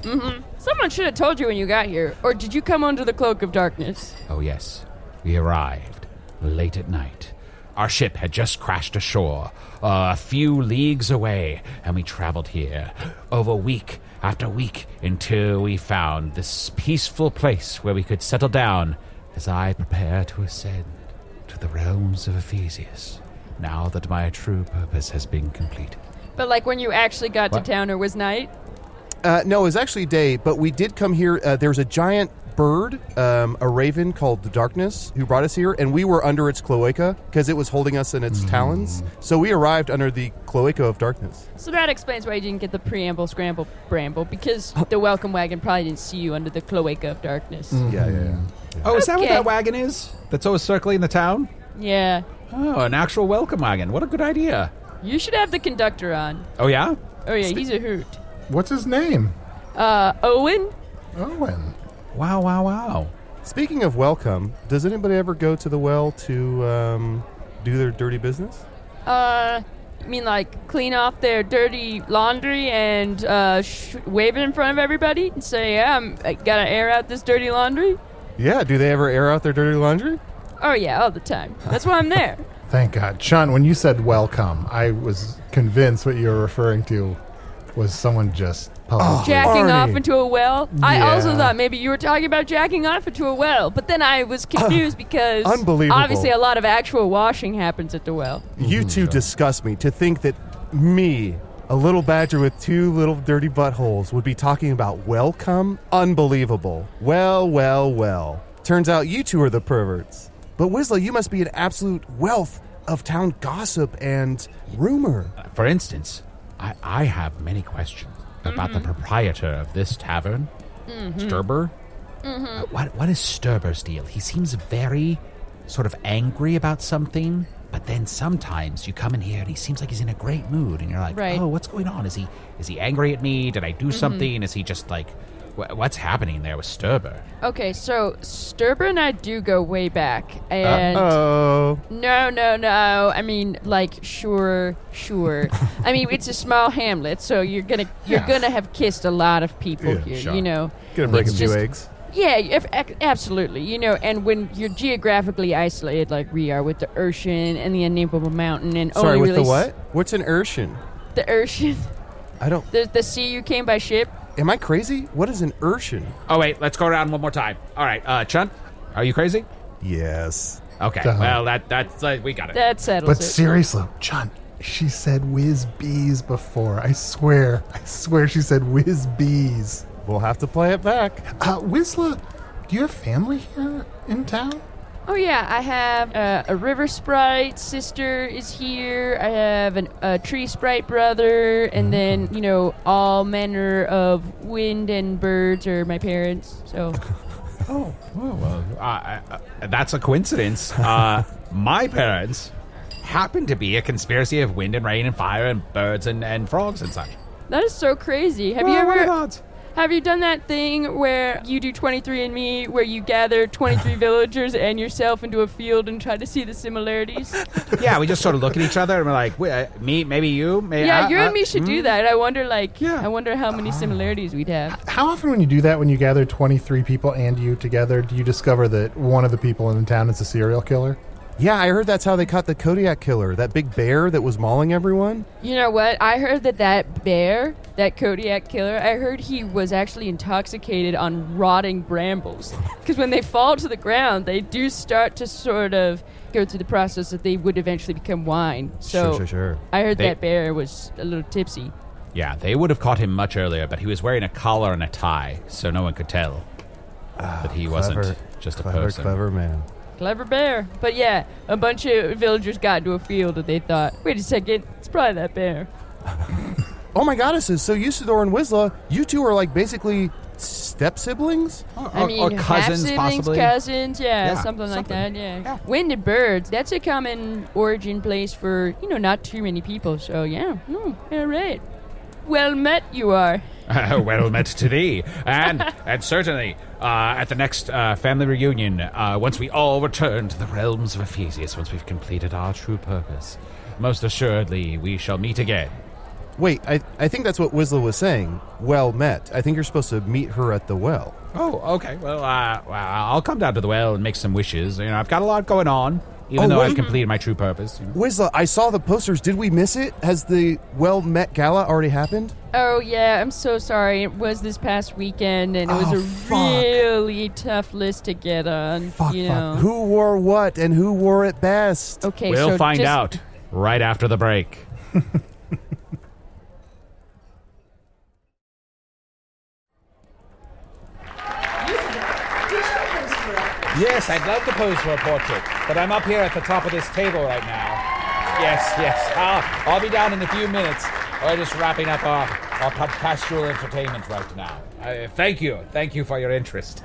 Someone should have told you when you got here. Or did you come under the cloak of darkness? Oh, yes. We arrived late at night. Our ship had just crashed ashore uh, a few leagues away, and we traveled here over week after week until we found this peaceful place where we could settle down as I prepare to ascend to the realms of Ephesius, now that my true purpose has been completed. But like when you actually got What? to town, or was night? Uh, no, it was actually day, but we did come here. Uh, there was a giant bird, um, a raven called the Darkness, who brought us here, and we were under its cloaca because it was holding us in its talons. So we arrived under the cloaca of darkness. So that explains why you didn't get the preamble, scramble, bramble, because the welcome wagon probably didn't see you under the cloaca of darkness. Yeah, yeah, yeah. Oh, is that what Okay. that wagon is? That's always circling the town? Yeah. Oh, an actual welcome wagon. What a good idea. You should have the conductor on. Oh, yeah? Oh, yeah, he's a hoot. What's his name? Uh, Owen? Owen. Wow, wow, wow. Speaking of welcome, does anybody ever go to the well to um, do their dirty business? Uh, I mean, like, clean off their dirty laundry and uh, sh- wave it in front of everybody and say, yeah, I'm, I gotta air out this dirty laundry? Yeah, do they ever air out their dirty laundry? Oh, yeah, all the time. That's why I'm there. Thank God. Sean, when you said welcome, I was convinced what you were referring to was someone just publicly. Jacking Arnie. off into a well. I also Yeah. thought maybe you were talking about jacking off into a well, but then I was confused because unbelievable. obviously a lot of actual washing happens at the well. You two disgust me. To think that me, a little badger with two little dirty buttholes, would be talking about welcome? Unbelievable. Well, well, well. Turns out you two are the perverts. But Whistler, you must be an absolute wealth of town gossip and rumor. For instance, I, I have many questions about the proprietor of this tavern, Sturber. Uh, what what is Sturber's deal? He seems very sort of angry about something, but then sometimes you come in here and he seems like he's in a great mood, and you're like, Right. oh, what's going on? Is he is he angry at me? Did I do something? Is he just like, wh- what's happening there with Sturber? Okay, so Sturber and I do go way back, and Oh. no, no, no. I mean, like, sure, sure. I mean, it's a small hamlet, so you're gonna you're Yeah. gonna have kissed a lot of people Yeah, here. sure. You know, Gonna break It's a few just- eggs. Yeah, if, ac- absolutely. You know, and when you're geographically isolated, like we are with the Urshan and the Unnameable Mountain, and Sorry, only with really the s- what? What's an Urshan? The Urshan, I don't... the the sea you came by ship. Am I crazy? What is an Urshan? Oh wait, let's go around one more time. All right, uh, Chunt, are you crazy? Yes. Okay, Uh-huh. well that that's uh, we got it. That settles But it. seriously, John, She said whiz bees before. I swear. I swear she said whiz bees. We'll have to play it back. Uh, Whistler, do you have family here in town? Oh, yeah, I have uh, a river sprite sister is here. I have an, a tree sprite brother. And then, you know, all manner of wind and birds are my parents. So... Oh, oh well, uh, uh, that's a coincidence. Uh, my parents happen to be a conspiracy of wind and rain and fire and birds and, and frogs and such. That is so crazy. Have Well, you what are ever... the odds? Have you done that thing where you do twenty-three and me, where you gather twenty-three villagers and yourself into a field and try to see the similarities? Yeah, we just sort of look at each other and we're like, "Wait, uh, me, maybe you, maybe Yeah, I, you I, and me should mm, do that. I wonder, like, Yeah. I wonder how many similarities we'd have. How often when you do that, when you gather twenty-three people and you together, do you discover that one of the people in the town is a serial killer? Yeah, I heard that's how they caught the Kodiak killer, that big bear that was mauling everyone. You know what? I heard that that bear, that Kodiak killer, I heard he was actually intoxicated on rotting brambles. Because when they fall to the ground, they do start to sort of go through the process that they would eventually become wine. So Sure, sure, sure. I heard They- that bear was a little tipsy. Yeah, they would have caught him much earlier, but he was wearing a collar and a tie, so no one could tell that he wasn't Clever, just a clever, person. clever man. Clever bear. But yeah, a bunch of villagers got into a field and they thought, wait a second, it's probably that bear. Oh my goddesses, so Usador and Whistler, you two are like basically step siblings? Or, I mean, or cousins, half-siblings, possibly. cousins, yeah, Yeah, something, like something. that, yeah. Yeah. Wind and birds, that's a common origin place for, you know, not too many people. So, yeah, mm, all right. Well met you are. Well met to thee. And, and certainly, uh, at the next uh, family reunion, uh, once we all return to the realms of Ephesius, once we've completed our true purpose, most assuredly we shall meet again. Wait, I, I think that's what Whistler was saying. Well met. I think you're supposed to meet her at the well. Oh, okay. Well, uh, well, I'll come down to the well and make some wishes. You know, I've got a lot going on, even Oh, though wait. I've completed my true purpose. You know. Whistler, I saw the posters. Did we miss it? Has the well met gala already happened? Oh, yeah, I'm so sorry. It was this past weekend, and it was Oh, a fuck. really tough list to get on. Fuck, you fuck. know. Who wore what and who wore it best? Okay, We'll so find just- out right after the break. Yes, I'd love to pose for a portrait, but I'm up here at the top of this table right now. Yes, yes. I'll, I'll be down in a few minutes. We're just wrapping up our, our pastoral entertainment right now. Uh, thank you. Thank you for your interest.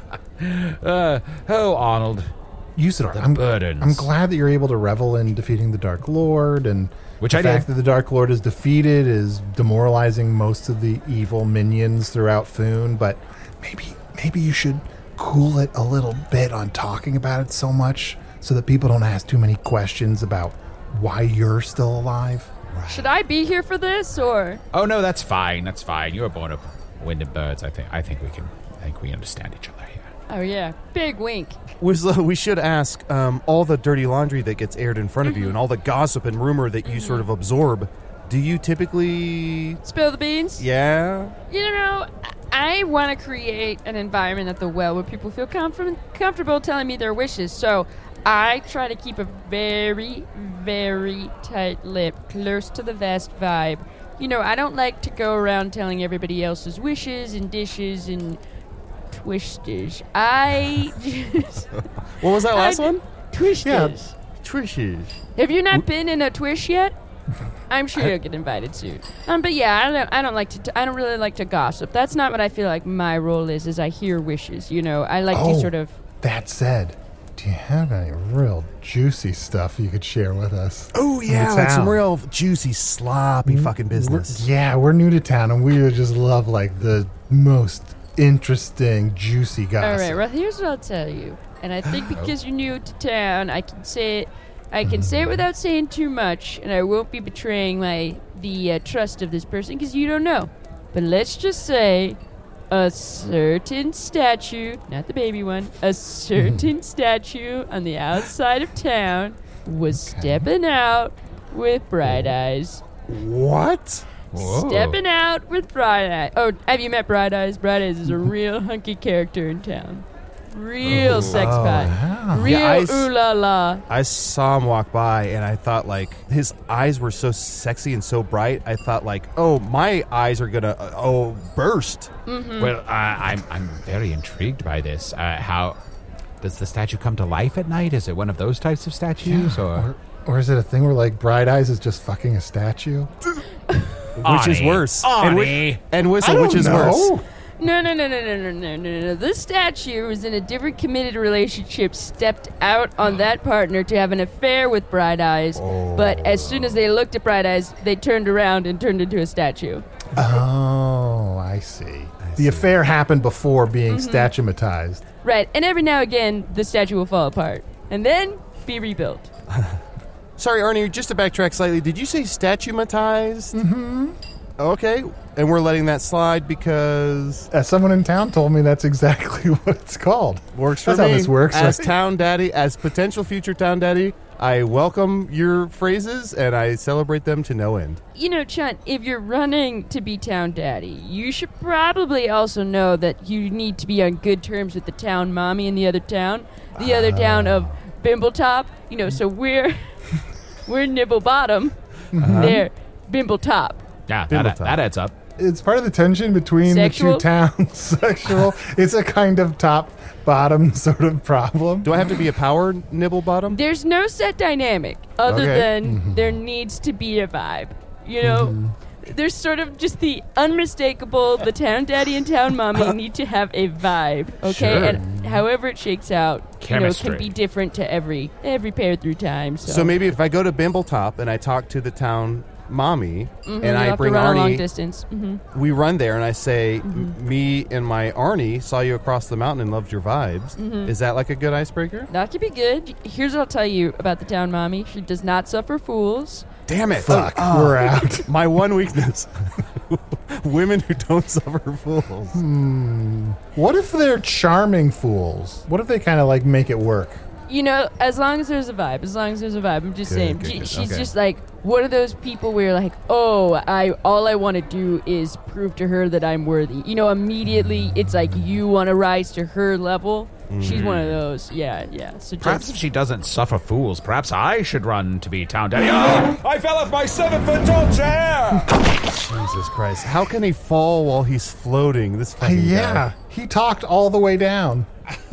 uh, oh, Arnold. Usador, The I'm, burdens. I'm glad that you're able to revel in defeating the Dark Lord, and Which the I fact did. that the Dark Lord is defeated is demoralizing most of the evil minions throughout Foon, but maybe maybe you should cool it a little bit on talking about it so much so that people don't ask too many questions about why you're still alive. Should I be here for this, or? Oh no, that's fine. That's fine. You were born of wind and birds. I think. I think we can. I think we understand each other here. Oh, yeah, big wink. Whistler, we should ask um, all the dirty laundry that gets aired in front of you and all the gossip and rumor that you sort of absorb. Do you typically... Spill the beans? Yeah? You know, I want to create an environment at the well where people feel comfort- comfortable telling me their wishes. So I try to keep a very, very tight lip, close to the vest vibe. You know, I don't like to go around telling everybody else's wishes and dishes and twisters. I just... What was that last I- one? Twisters. Trishes. Have you not been in a twish yet? I'm sure you'll get invited soon. Um, but yeah, I don't. I don't like to. T- I don't really like to gossip. That's not what I feel like my role is. Is I hear wishes. You know, I like Oh. to sort of. That said, do you have any real juicy stuff you could share with us? Oh, yeah, In like some town? real juicy, sloppy fucking business. We're- yeah, we're new to town, and we just love like the most interesting, juicy All gossip. right. Well, here's what I'll tell you. And I think because you're new to town, I can say it. I can say it without saying too much, and I won't be betraying my the uh, trust of this person because you don't know. But let's just say a certain statue, not the baby one, a certain statue on the outside of town was stepping out with bright eyes. What? Whoa. Stepping out with Bright Eyes. Oh, have you met Bright Eyes? Bright Eyes is a real hunky character in town. Real sex pot. wow. Real Yeah, I s- ooh la la. I saw him walk by, and I thought, like, his eyes were so sexy and so bright. I thought, like, oh, my eyes are gonna, uh, oh, burst. Well, uh, I'm I'm very intrigued by this. Uh, how does the statue come to life at night? Is it one of those types of statues, or Or, or is it a thing where like Bright Eyes is just fucking a statue? Which is Arnie, worse. And, Arnie. whi- and Whistle, which is worse. No, no, no, no, no, no, no, no, no. This statue was in a different committed relationship, stepped out on that partner to have an affair with Bright Eyes. But as soon as they looked at Bright Eyes, they turned around and turned into a statue. Oh, I see. The affair happened before being Mm-hmm. statumatized. Right, and every now and again, the statue will fall apart and then be rebuilt. Sorry, Arnie, just to backtrack slightly, did you say statumatized? Mm-hmm. Okay, and we're letting that slide because As someone in town told me, that's exactly what it's called. works for That's me. how this works. As right? town daddy, as potential future town daddy, I welcome your phrases and I celebrate them to no end. You know, Chunt, if you're running to be town daddy, you should probably also know that you need to be on good terms with the town mommy in the other town. The other town of Bimbletop. You know, so we're we're Nibble Bottom. They're Bimbletop. yeah, that, Bimbletop. that adds up. It's part of the tension between Sexual? the two towns. Sexual. It's a kind of top bottom sort of problem. Do I have to be a power nibble bottom? There's no set dynamic other Okay. than there needs to be a vibe. You know, there's sort of just the unmistakable, the town daddy and town mommy need to have a vibe, okay? Sure. And however it shakes out, you know, Chemistry. can be different to every every pair through time. So, So maybe if I go to Bimbletop and I talk to the town mommy Mhm, and you I have bring to run a long Arnie, distance. hmm we run there and I say, "M- me and my Arnie saw you across the mountain and loved your vibes. Mm-hmm. Is that like a good icebreaker? That could be good. Here's what I'll tell you about the town mommy. She does not suffer fools. Damn it. Fuck, Oh, we're out. my one weakness. Women who don't suffer fools. What if they're charming fools? What if they kind of like make it work? You know, as long as there's a vibe, as long as there's a vibe, I'm just Good, saying. good, She- good. she's Okay. just like one of those people where you're like, oh, I all I want to do is prove to her that I'm worthy. You know, immediately it's like you want to rise to her level. She's one of those. Yeah, yeah. So Perhaps if just she doesn't suffer fools, perhaps I should run to be town daddy. Oh, I fell off my seven-foot tall chair! Jesus Christ. How can he fall while he's floating? This fucking yeah, guy. he talked all the way down.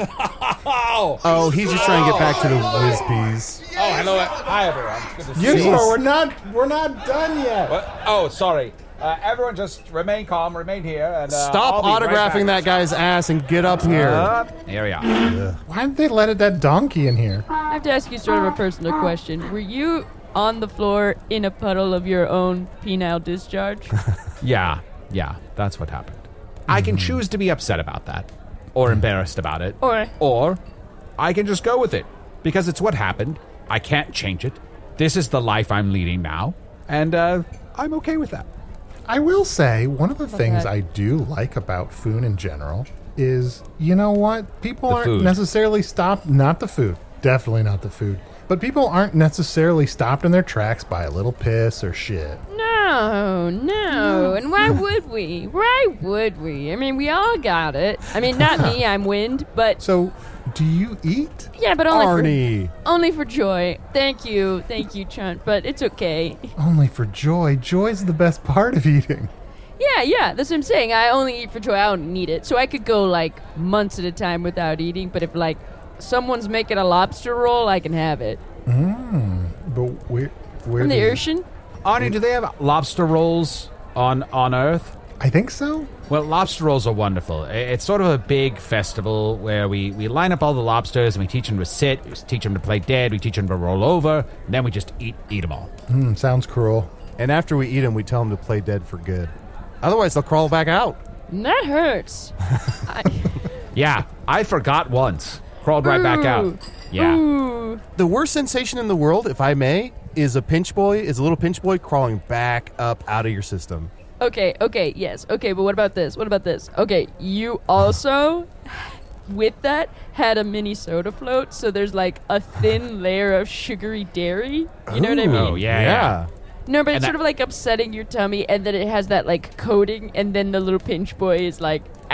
Oh, Oh, he's just trying to get back to the whiz peas. oh, hello. Hi, everyone. Good to see Yes, you. sir, we're not we're not done yet. What? Oh, sorry. Uh, everyone just remain calm, remain here, and uh, Stop I'll be right autographing back. that guy's ass and get up here. Uh, here we are. Why did they let it, that donkey in here? I have to ask you sort of a personal question. Were you on the floor in a puddle of your own penile discharge? Yeah, yeah, that's what happened. I can choose to be upset about that, or embarrassed about it, Or or I can just go with it because it's what happened. I can't change it. This is the life I'm leading now, and uh, I'm okay with that. I will say, one of the things that? I do like about Foon in general is, you know what? People The aren't food. necessarily stopped, not the food, definitely not the food, but people aren't necessarily stopped in their tracks by a little piss or shit. no, no. And why would we? Why would we? I mean, we all got it. I mean, not me, I'm wind, but So, do you eat? yeah, but only for, Arnie. only for joy. Thank you, thank you, Chunt, but it's okay. Only for joy. Joy's the best part of eating. Yeah, yeah, that's what I'm saying. I only eat for joy. I don't need it. So I could go like months at a time without eating, but if like someone's making a lobster roll, I can have it. But where, where From the does- ocean? Arnie, do they have lobster rolls on on Earth? I think so. Well, lobster rolls are wonderful. I- It's sort of a big festival where we, we line up all the lobsters and we teach them to sit, we teach them to play dead, we teach them to roll over, and then we just eat eat them all. Hmm, sounds cruel. And after we eat him, we tell him to play dead for good. Otherwise, they'll crawl back out. And that hurts. I, Yeah, I forgot once. Crawled right back out. Ooh. Yeah. Ooh. The worst sensation in the world, if I may, is a pinch boy, is a little pinch boy crawling back up out of your system. Okay, okay, yes. Okay, but what about this? What about this? Okay, you also, with that, had a mini soda float, so there's like a thin layer of sugary dairy. You know what I mean? Oh, yeah, yeah. No, but it's And sort that- of like upsetting your tummy, and then it has that like coating, and then the little pinch boy is like, ah,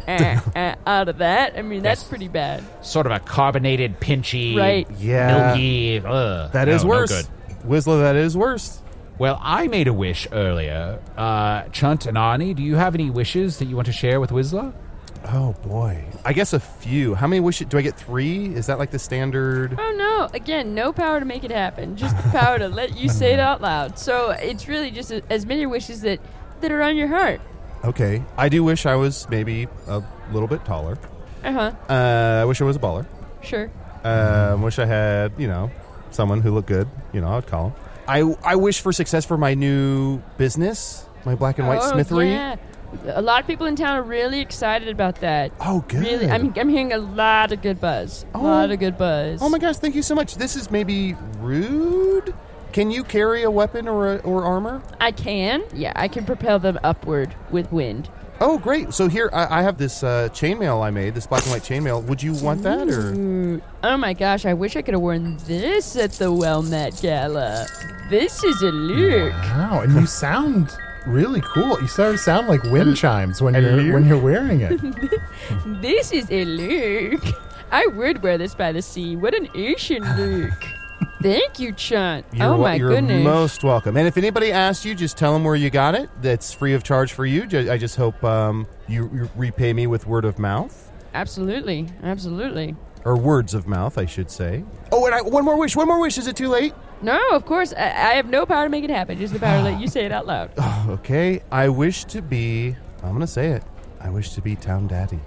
uh, uh, out of that. I mean, that's Yes. pretty bad. Sort of a carbonated, pinchy, Right. Yeah. milky. Ugh. That is No, no worse. good. Whistler, that is worse. Well, I made a wish earlier. Uh, Chunt and Arnie, do you have any wishes that you want to share with Whistler? Oh, boy. I guess a few. How many wishes? Do I get three? Is that like the standard? Oh no! Again, no power to make it happen. Just the power to let you say it out loud. So it's really just a, as many wishes that that are on your heart. Okay. I do wish I was maybe a little bit taller. Uh huh. Uh, I wish I was a baller. Sure. Uh, wish I had, you know, someone who looked good. You know, I would call him. I, I wish for success for my new business, my black and white oh, smithery. Yeah. A lot of people in town are really excited about that. Oh, good. Really, I'm I'm hearing a lot of good buzz. A Oh. lot of good buzz. Oh my gosh, thank you so much. This is maybe rude. Can you carry a weapon or a, or armor? I can. Yeah, I can propel them upward with wind. Oh, great. So here, I, I have this uh, chainmail I made, this black and white chainmail. Would you want that? or? Ooh. Oh my gosh, I wish I could have worn this at the Well-Met Gala. This is a look. Wow, and you sound really cool. You sort of sound like wind chimes when you're when you're wearing it. This is a look. I would wear this by the sea. What an Asian look. Thank you, Chunt. You're, Oh wel- my you're goodness. most welcome. And if anybody asks you, just tell them where you got it. That's free of charge for you. Ju- I just hope um, you, you repay me with word of mouth. Absolutely. Absolutely. Or words of mouth, I should say. Oh, and I, one more wish. One more wish. Is it too late? No, of course. I, I have no power to make it happen. Just the power to let you say it out loud. Okay. I wish to be, I'm going to say it. I wish to be town daddy.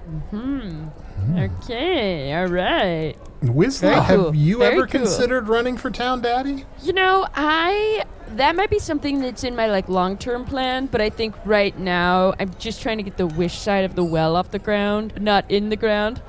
Okay. All right. Whistler, Very have cool. you Very ever cool. considered running for town daddy? You know, I that might be something that's in my like long-term plan, but I think right now I'm just trying to get the wish side of the well off the ground, not in the ground.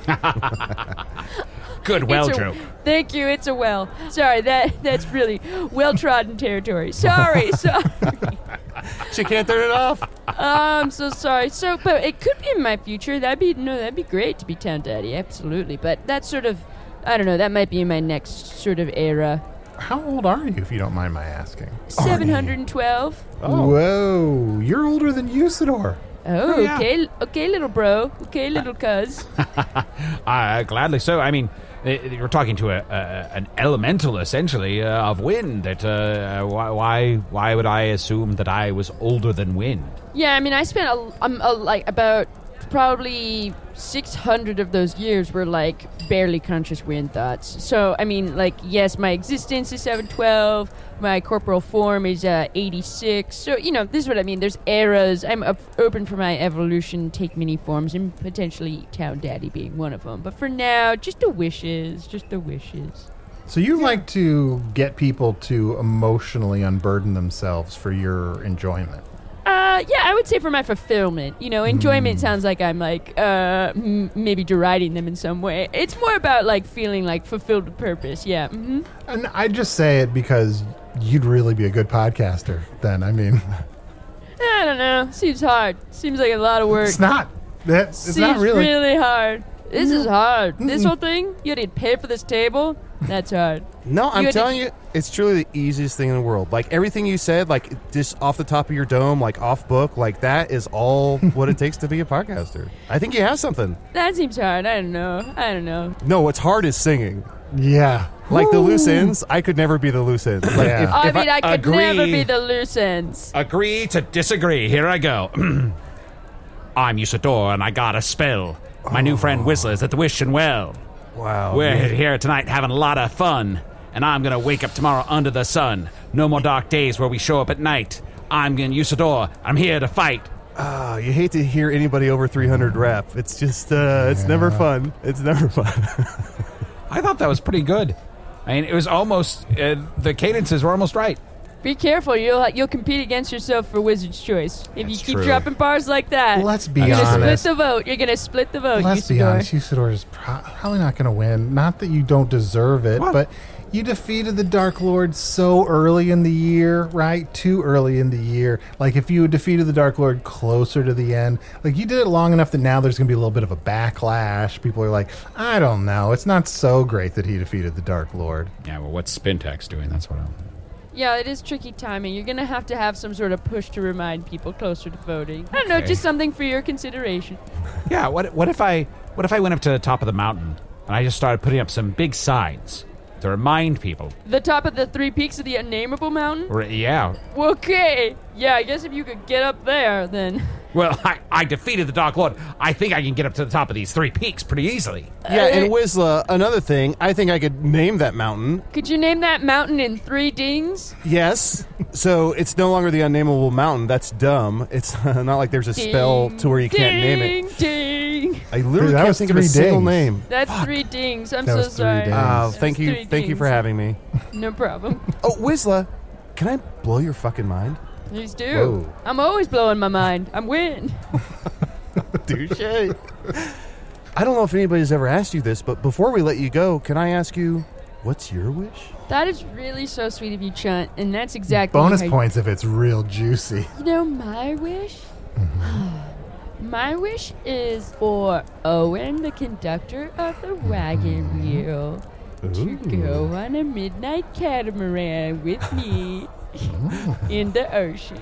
Good well It's a- joke. Thank you. It's a well. Sorry, that that's really well-trodden territory. Sorry, sorry. She can't turn it off. I'm so sorry. So, but it could be in my future. That'd be no, that'd be great to be town daddy. Absolutely. But that's sort of, I don't know. That might be in my next sort of era. How old are you, if you don't mind my asking? Seven hundred and twelve. Whoa, you're older than Usador. Oh, yeah. okay, okay, little bro. Okay, little cuz. Uh, gladly so. I mean, uh, you're talking to a, a an elemental, essentially, uh, of wind. That uh, why, why why would I assume that I was older than wind? Yeah, I mean, I spent a, um, a, like about probably six hundred of those years were like barely conscious wind thoughts. So, I mean, like, yes, my existence is seven twelve. My corporal form is uh, eighty-six. So, you know, this is what I mean. There's eras. I'm up, open for my evolution, take many forms, and potentially Town Daddy being one of them. But for now, just the wishes. Just the wishes. So you like to get people to emotionally unburden themselves for your enjoyment. Uh, yeah, I would say for my fulfillment. You know, enjoyment sounds like I'm like uh m- maybe deriding them in some way. It's more about like feeling like fulfilled with purpose. Yeah. Mm-hmm. And I just say it because you'd really be a good podcaster then. I mean, I don't know. Seems hard. Seems like a lot of work. it's not. That, it's Seems not really. hard. This is hard. This whole thing, you had to pay for this table. That's hard. No, I'm You had to- telling you, it's truly the easiest thing in the world. Like, everything you said, like, just off the top of your dome, like, off book, like, that is all what it takes to be a podcaster. I think you have something. That seems hard. I don't know. I don't know. No, what's hard is singing. Yeah. Like, the loose ends, I could never be the loose ends. Like, Yeah. if, I if mean, I, could agree. never be the loose ends. Agree to disagree. Here I go. I'm Usador, and I got a spell. My new friend Whistler is at the Wishing Well. wow. We're man. here tonight having a lot of fun, and I'm gonna wake up tomorrow under the sun. No more dark days where we show up at night. I'm gonna Usador. I'm here to fight. Ah, you hate to hear anybody over three hundred rap. It's just, uh, it's never fun. It's never fun. I thought that was pretty good. I mean, it was almost uh, the cadences were almost right. Be careful. You'll you'll compete against yourself for Wizard's Choice if you That's keep true. dropping bars like that. Let's be You're gonna honest. split the vote. You're gonna split the vote. Let's be Usador. honest. Usador is pro- probably not going to win. Not that you don't deserve it, What? but you defeated the Dark Lord so early in the year, right? Too early in the year. Like, if you had defeated the Dark Lord closer to the end, like, you did it long enough that now there's going to be a little bit of a backlash. People are like, I don't know. It's not so great that he defeated the Dark Lord. Yeah, well, what's Spintax doing? That's what I'm... Yeah, it is tricky timing. You're gonna have to have some sort of push to remind people closer to voting. I don't know, Okay. just something for your consideration. Yeah, what what if I what if I went up to the top of the mountain and I just started putting up some big signs to remind people? The top of the three peaks of the unnameable mountain? Or, yeah. Okay. Yeah, I guess if you could get up there, then... Well, I, I defeated the Dark Lord. I think I can get up to the top of these three peaks pretty easily. Yeah, and Wizla, another thing, I think I could name that mountain. Could you name that mountain in three dings? Yes. So it's no longer the unnameable mountain. That's dumb. It's not like there's a spell to where you can't name it. Ding, ding. I literally Dude, that can't was think of a three single dings. name. That's three dings. I'm That so was three sorry. dings. Oh, That's thank you, three thank you for dings. having me. No problem. Oh, Wizla, can I blow your fucking mind? Please do. Whoa. I'm always blowing my mind. I'm winning. Touche. I don't know if anybody's ever asked you this, but before we let you go, can I ask you, what's your wish? That is really so sweet of you, Chunt, and that's exactly Bonus how points if it's real juicy. You know, my wish? My wish is for Owen, the conductor of the wagon wheel, to go on a midnight catamaran with me in the ocean.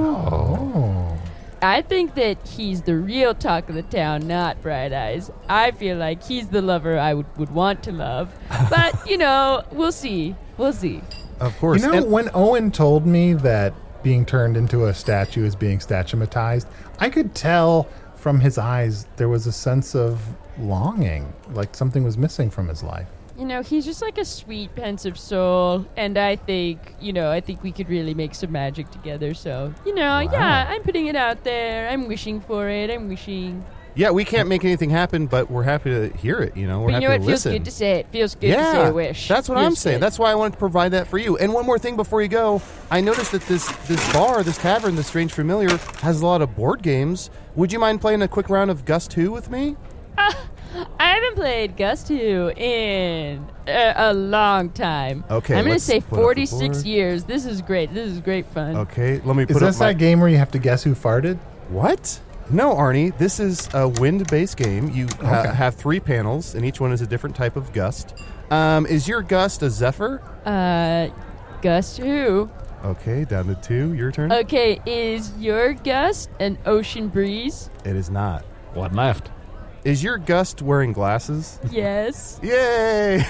Oh. I think that he's the real talk of the town, not Bright Eyes. I feel like he's the lover I would, would want to love. But, you know, we'll see. We'll see. Of course. You know, And- when Owen told me that being turned into a statue is being statumatized, I could tell from his eyes there was a sense of longing, like something was missing from his life. You know, he's just like a sweet, pensive soul, and I think, you know, I think we could really make some magic together, so, you know, yeah, I'm putting it out there. I'm wishing for it. I'm wishing. yeah, we can't make anything happen, but we're happy to hear it, you know? We're But you happy know, to it feels listen. good to say it. Feels good yeah, to say a wish. that's what Feels I'm saying. good. That's why I wanted to provide that for you. And one more thing before you go, I noticed that this this bar, this tavern, this Strange Familiar, has a lot of board games. Would you mind playing a quick round of Gus two with me? I haven't played Gus two in a, a long time. Okay, I'm going to let's say put up the forty-six board. years. This is great. This is great fun. Okay, let me Is put this up my... that game where you have to guess who farted? What? No, Arnie. This is a wind-based game. You ha- Okay. have three panels, and each one is a different type of gust. Um, is your gust a zephyr? Uh, Gus who? Okay, down to two. Your turn. Okay, is your gust an ocean breeze? It is not. One left. Is your gust wearing glasses? Yes. Yay!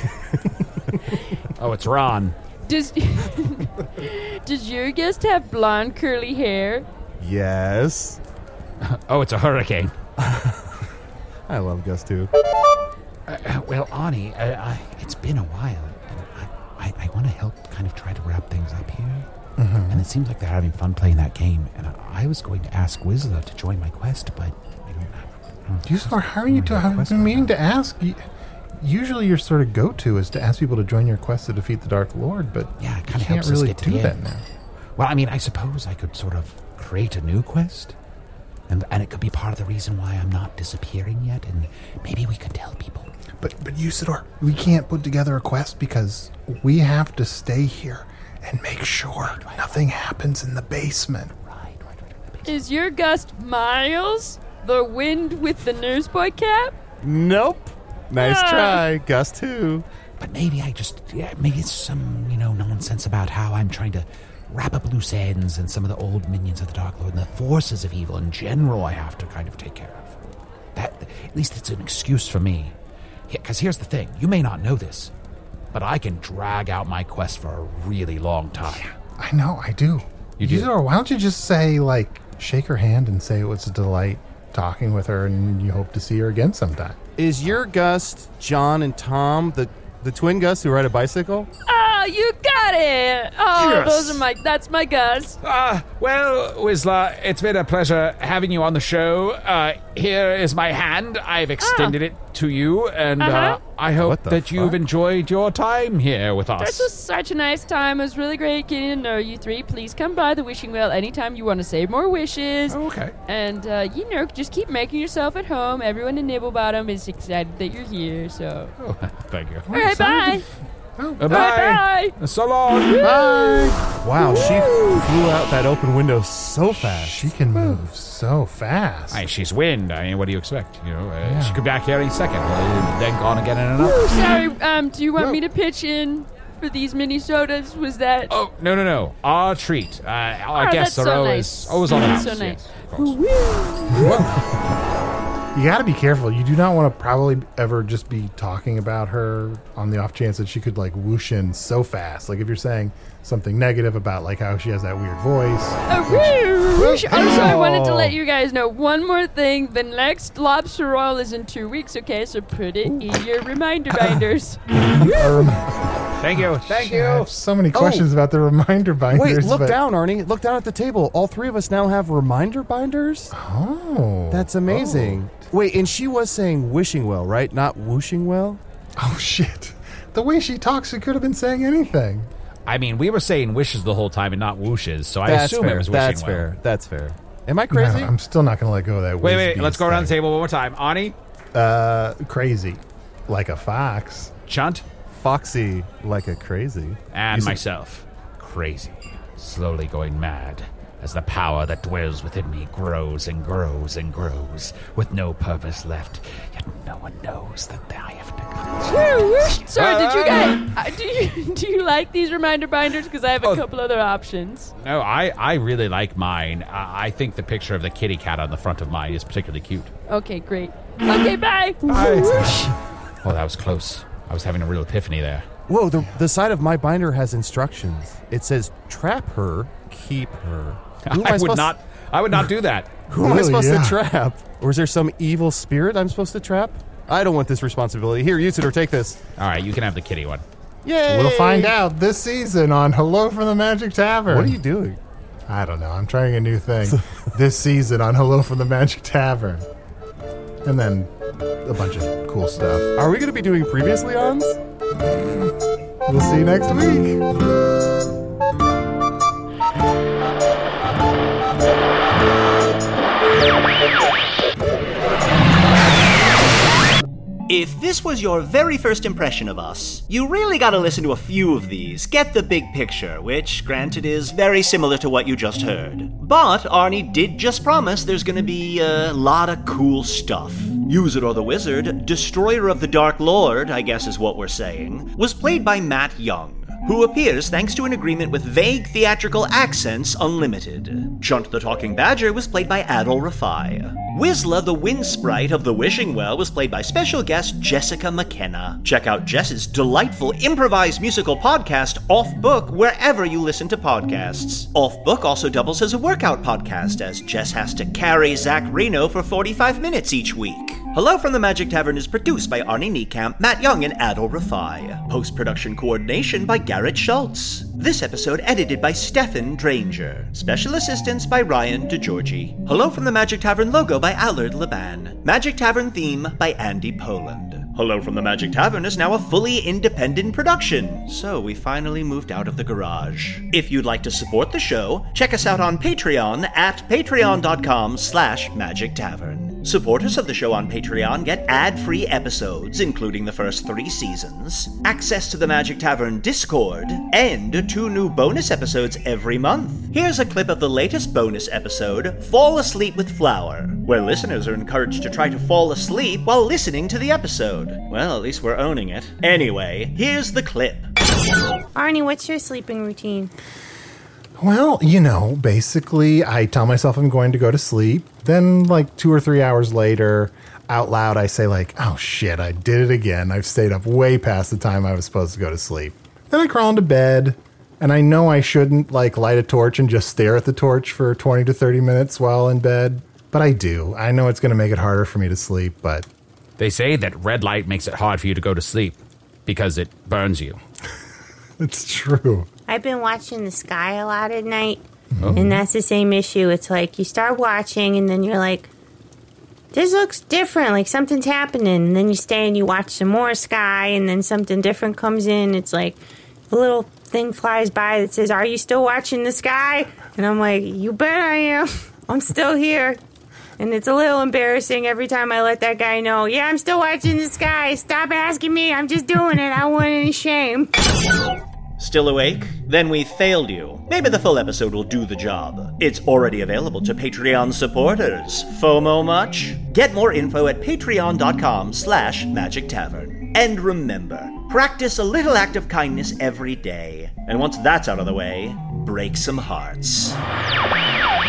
Oh, it's Ron. Does Does your guest have blonde curly hair? Yes. Oh, it's a hurricane. I love Gus too. Uh, well, Ani, uh, I, it's been a while. And I, I, I want to help kind of try to wrap things up here. And it seems like they're having fun playing that game. And I, I was going to ask Wizla to join my quest, but I don't, I don't You sort how are you to, I've been meaning to ask. You, usually your sort of go-to is to ask people to join your quest to defeat the Dark Lord, but Yeah, it you kinda can't helps us really get to do the that end. now. Well, I mean, I suppose I could sort of create a new quest. And, and it could be part of the reason why I'm not disappearing yet. And maybe we could tell people. But but Usador, we can't put together a quest because we have to stay here and make sure nothing happens in the basement. Right, right, right. Is your gust Miles, the wind with the newsboy cap? Nope. Nice Ah. try, Gus too. But maybe I just, yeah, maybe it's some, you know, nonsense about how I'm trying to wrap up loose ends and some of the old minions of the Dark Lord and the forces of evil in general I have to kind of take care of. That, at least it's an excuse for me. Because here's the thing, you may not know this, but I can drag out my quest for a really long time. I know, I do. You do? Usador, why don't you just say, like, shake her hand and say it was a delight talking with her and you hope to see her again sometime. Is your Gust John and Tom, the the twin Gus who ride a bicycle? Oh, you got it! Oh, Yes. those are my, that's my gust. Ah, well, Wizla, it's been a pleasure having you on the show. Uh, here is my hand. I've extended it to you, and uh Uh-huh. I hope What the that you've fuck? enjoyed your time here with us. This was such a nice time. It was really great getting to know you three. Please come by the wishing well anytime you want to say more wishes. Oh, okay. And, uh, you know, just keep making yourself at home. Everyone in Nibblebottom is excited that you're here, so. Oh, thank you. All right, bye. Oh, Bye. Bye-bye. So long. Wow, she flew out that open window so fast. she can move so fast. Hey, she's wind. I mean, what do you expect? You know, uh, she could be back here any second, uh, then gone again in an hour. Sorry, um, do you want me to pitch in for these mini sodas? Was that? Oh, no, no, no. Our treat. Uh, our Oh, guests that's are so always, nice. always on the That's house. so nice. Yes, of course. You got to be careful. You do not want to probably ever just be talking about her on the off chance that she could like whoosh in so fast. Like if you're saying something negative about like how she has that weird voice. Uh, whoosh, whoosh. Also, I wanted to let you guys know one more thing. The next Lobster Roll is in two weeks, okay? So put it in your reminder binders. Thank you. Thank I you. have so many questions about the reminder binders. Wait, look but- down, Arnie. Look down at the table. All three of us now have reminder binders? Oh. That's amazing. Wait, and she was saying wishing well, right? Not whooshing well? Oh, shit. The way she talks, she could have been saying anything. I mean, we were saying wishes the whole time and not whooshes, so I That's assume fair. it was wishing That's well. fair. That's fair. Am I crazy? No, I'm still not going to let go of that Wait, whiz wait, let's beast go around the thing. table one more time. Ani, Uh, crazy. Like a fox. Chunt, Foxy like a crazy. and myself. Crazy. Slowly going mad as the power that dwells within me grows and grows and grows with no purpose left. Yet no one knows that I have become. Woo, whoosh. Sorry, did you guys? Uh, do you do you like these reminder binders? Because I have a Oh. couple other options. No, I, I really like mine. Uh, I think the picture of the kitty cat on the front of mine is particularly cute. Okay, great. Okay, bye. Oh, that was close. I was having a real epiphany there. Whoa, the, the side of my binder has instructions. It says, trap her, keep her. Who am I would supposed- not. I would not do that. Who am I Really, supposed yeah. to trap? Or is there some evil spirit I'm supposed to trap? I don't want this responsibility. Here, use it or take this. All right, you can have the kitty one. Yay! We'll find out this season on Hello from the Magic Tavern. What are you doing? I don't know. I'm trying a new thing this season on Hello from the Magic Tavern. And then a bunch of cool stuff. Are we going to be doing previously ons? We'll see you next week. If this was your very first impression of us, you really gotta listen to a few of these, get the big picture, which, granted, is very similar to what you just heard. But Arnie did just promise there's gonna be a lot of cool stuff. Usador the Wizard, Destroyer of the Dark Lord, I guess is what we're saying, was played by Matt Young, who appears thanks to an agreement with Vague Theatrical Accents Unlimited. Chunt the Talking Badger was played by Adol Rafai. Wizla the Wind Sprite of the Wishing Well was played by special guest Jessica McKenna. Check out Jess's delightful improvised musical podcast, Off Book, wherever you listen to podcasts. Off Book also doubles as a workout podcast, as Jess has to carry Zach Reno for forty-five minutes each week. Hello from the Magic Tavern is produced by Arnie Niekamp, Matt Young, and Adol Rafai. Post-production coordination by Garrett Schultz. This episode edited by Stefan Dranger. Special assistance by Ryan DeGiorgi. Hello from the Magic Tavern logo by Allard Laban. Magic Tavern theme by Andy Poland. Hello from the Magic Tavern is now a fully independent production, so we finally moved out of the garage. If you'd like to support the show, check us out on Patreon at patreon.com slash Magic Tavern. Supporters of the show on Patreon get ad-free episodes, including the first three seasons, access to the Magic Tavern Discord, and two new bonus episodes every month. Here's a clip of the latest bonus episode, Fall Asleep with Flower, where listeners are encouraged to try to fall asleep while listening to the episode. Well, at least we're owning it. Anyway, here's the clip. Arnie, what's your sleeping routine? Well, you know, basically, I tell myself I'm going to go to sleep. Then, like, two or three hours later, out loud, I say, like, oh, shit, I did it again. I've stayed up way past the time I was supposed to go to sleep. Then I crawl into bed, and I know I shouldn't, like, light a torch and just stare at the torch for twenty to thirty minutes while in bed. But I do. I know it's going to make it harder for me to sleep, but... They say that red light makes it hard for you to go to sleep because it burns you. It's true. I've been watching the sky a lot at night, Oh. and that's the same issue. It's like you start watching, and then you're like, this looks different, like something's happening. And then you stay and you watch some more sky, and then something different comes in. It's like a little thing flies by that says, are you still watching the sky? And I'm like, you bet I am. I'm still here. And it's a little embarrassing every time I let that guy know, yeah, I'm still watching the sky. Stop asking me. I'm just doing it. I don't want any shame. Still awake? Then we failed you. Maybe the full episode will do the job. It's already available to Patreon supporters. FOMO much? Get more info at patreon.com slash Magic Tavern. And remember, Practice a little act of kindness every day. And once that's out of the way, break some hearts.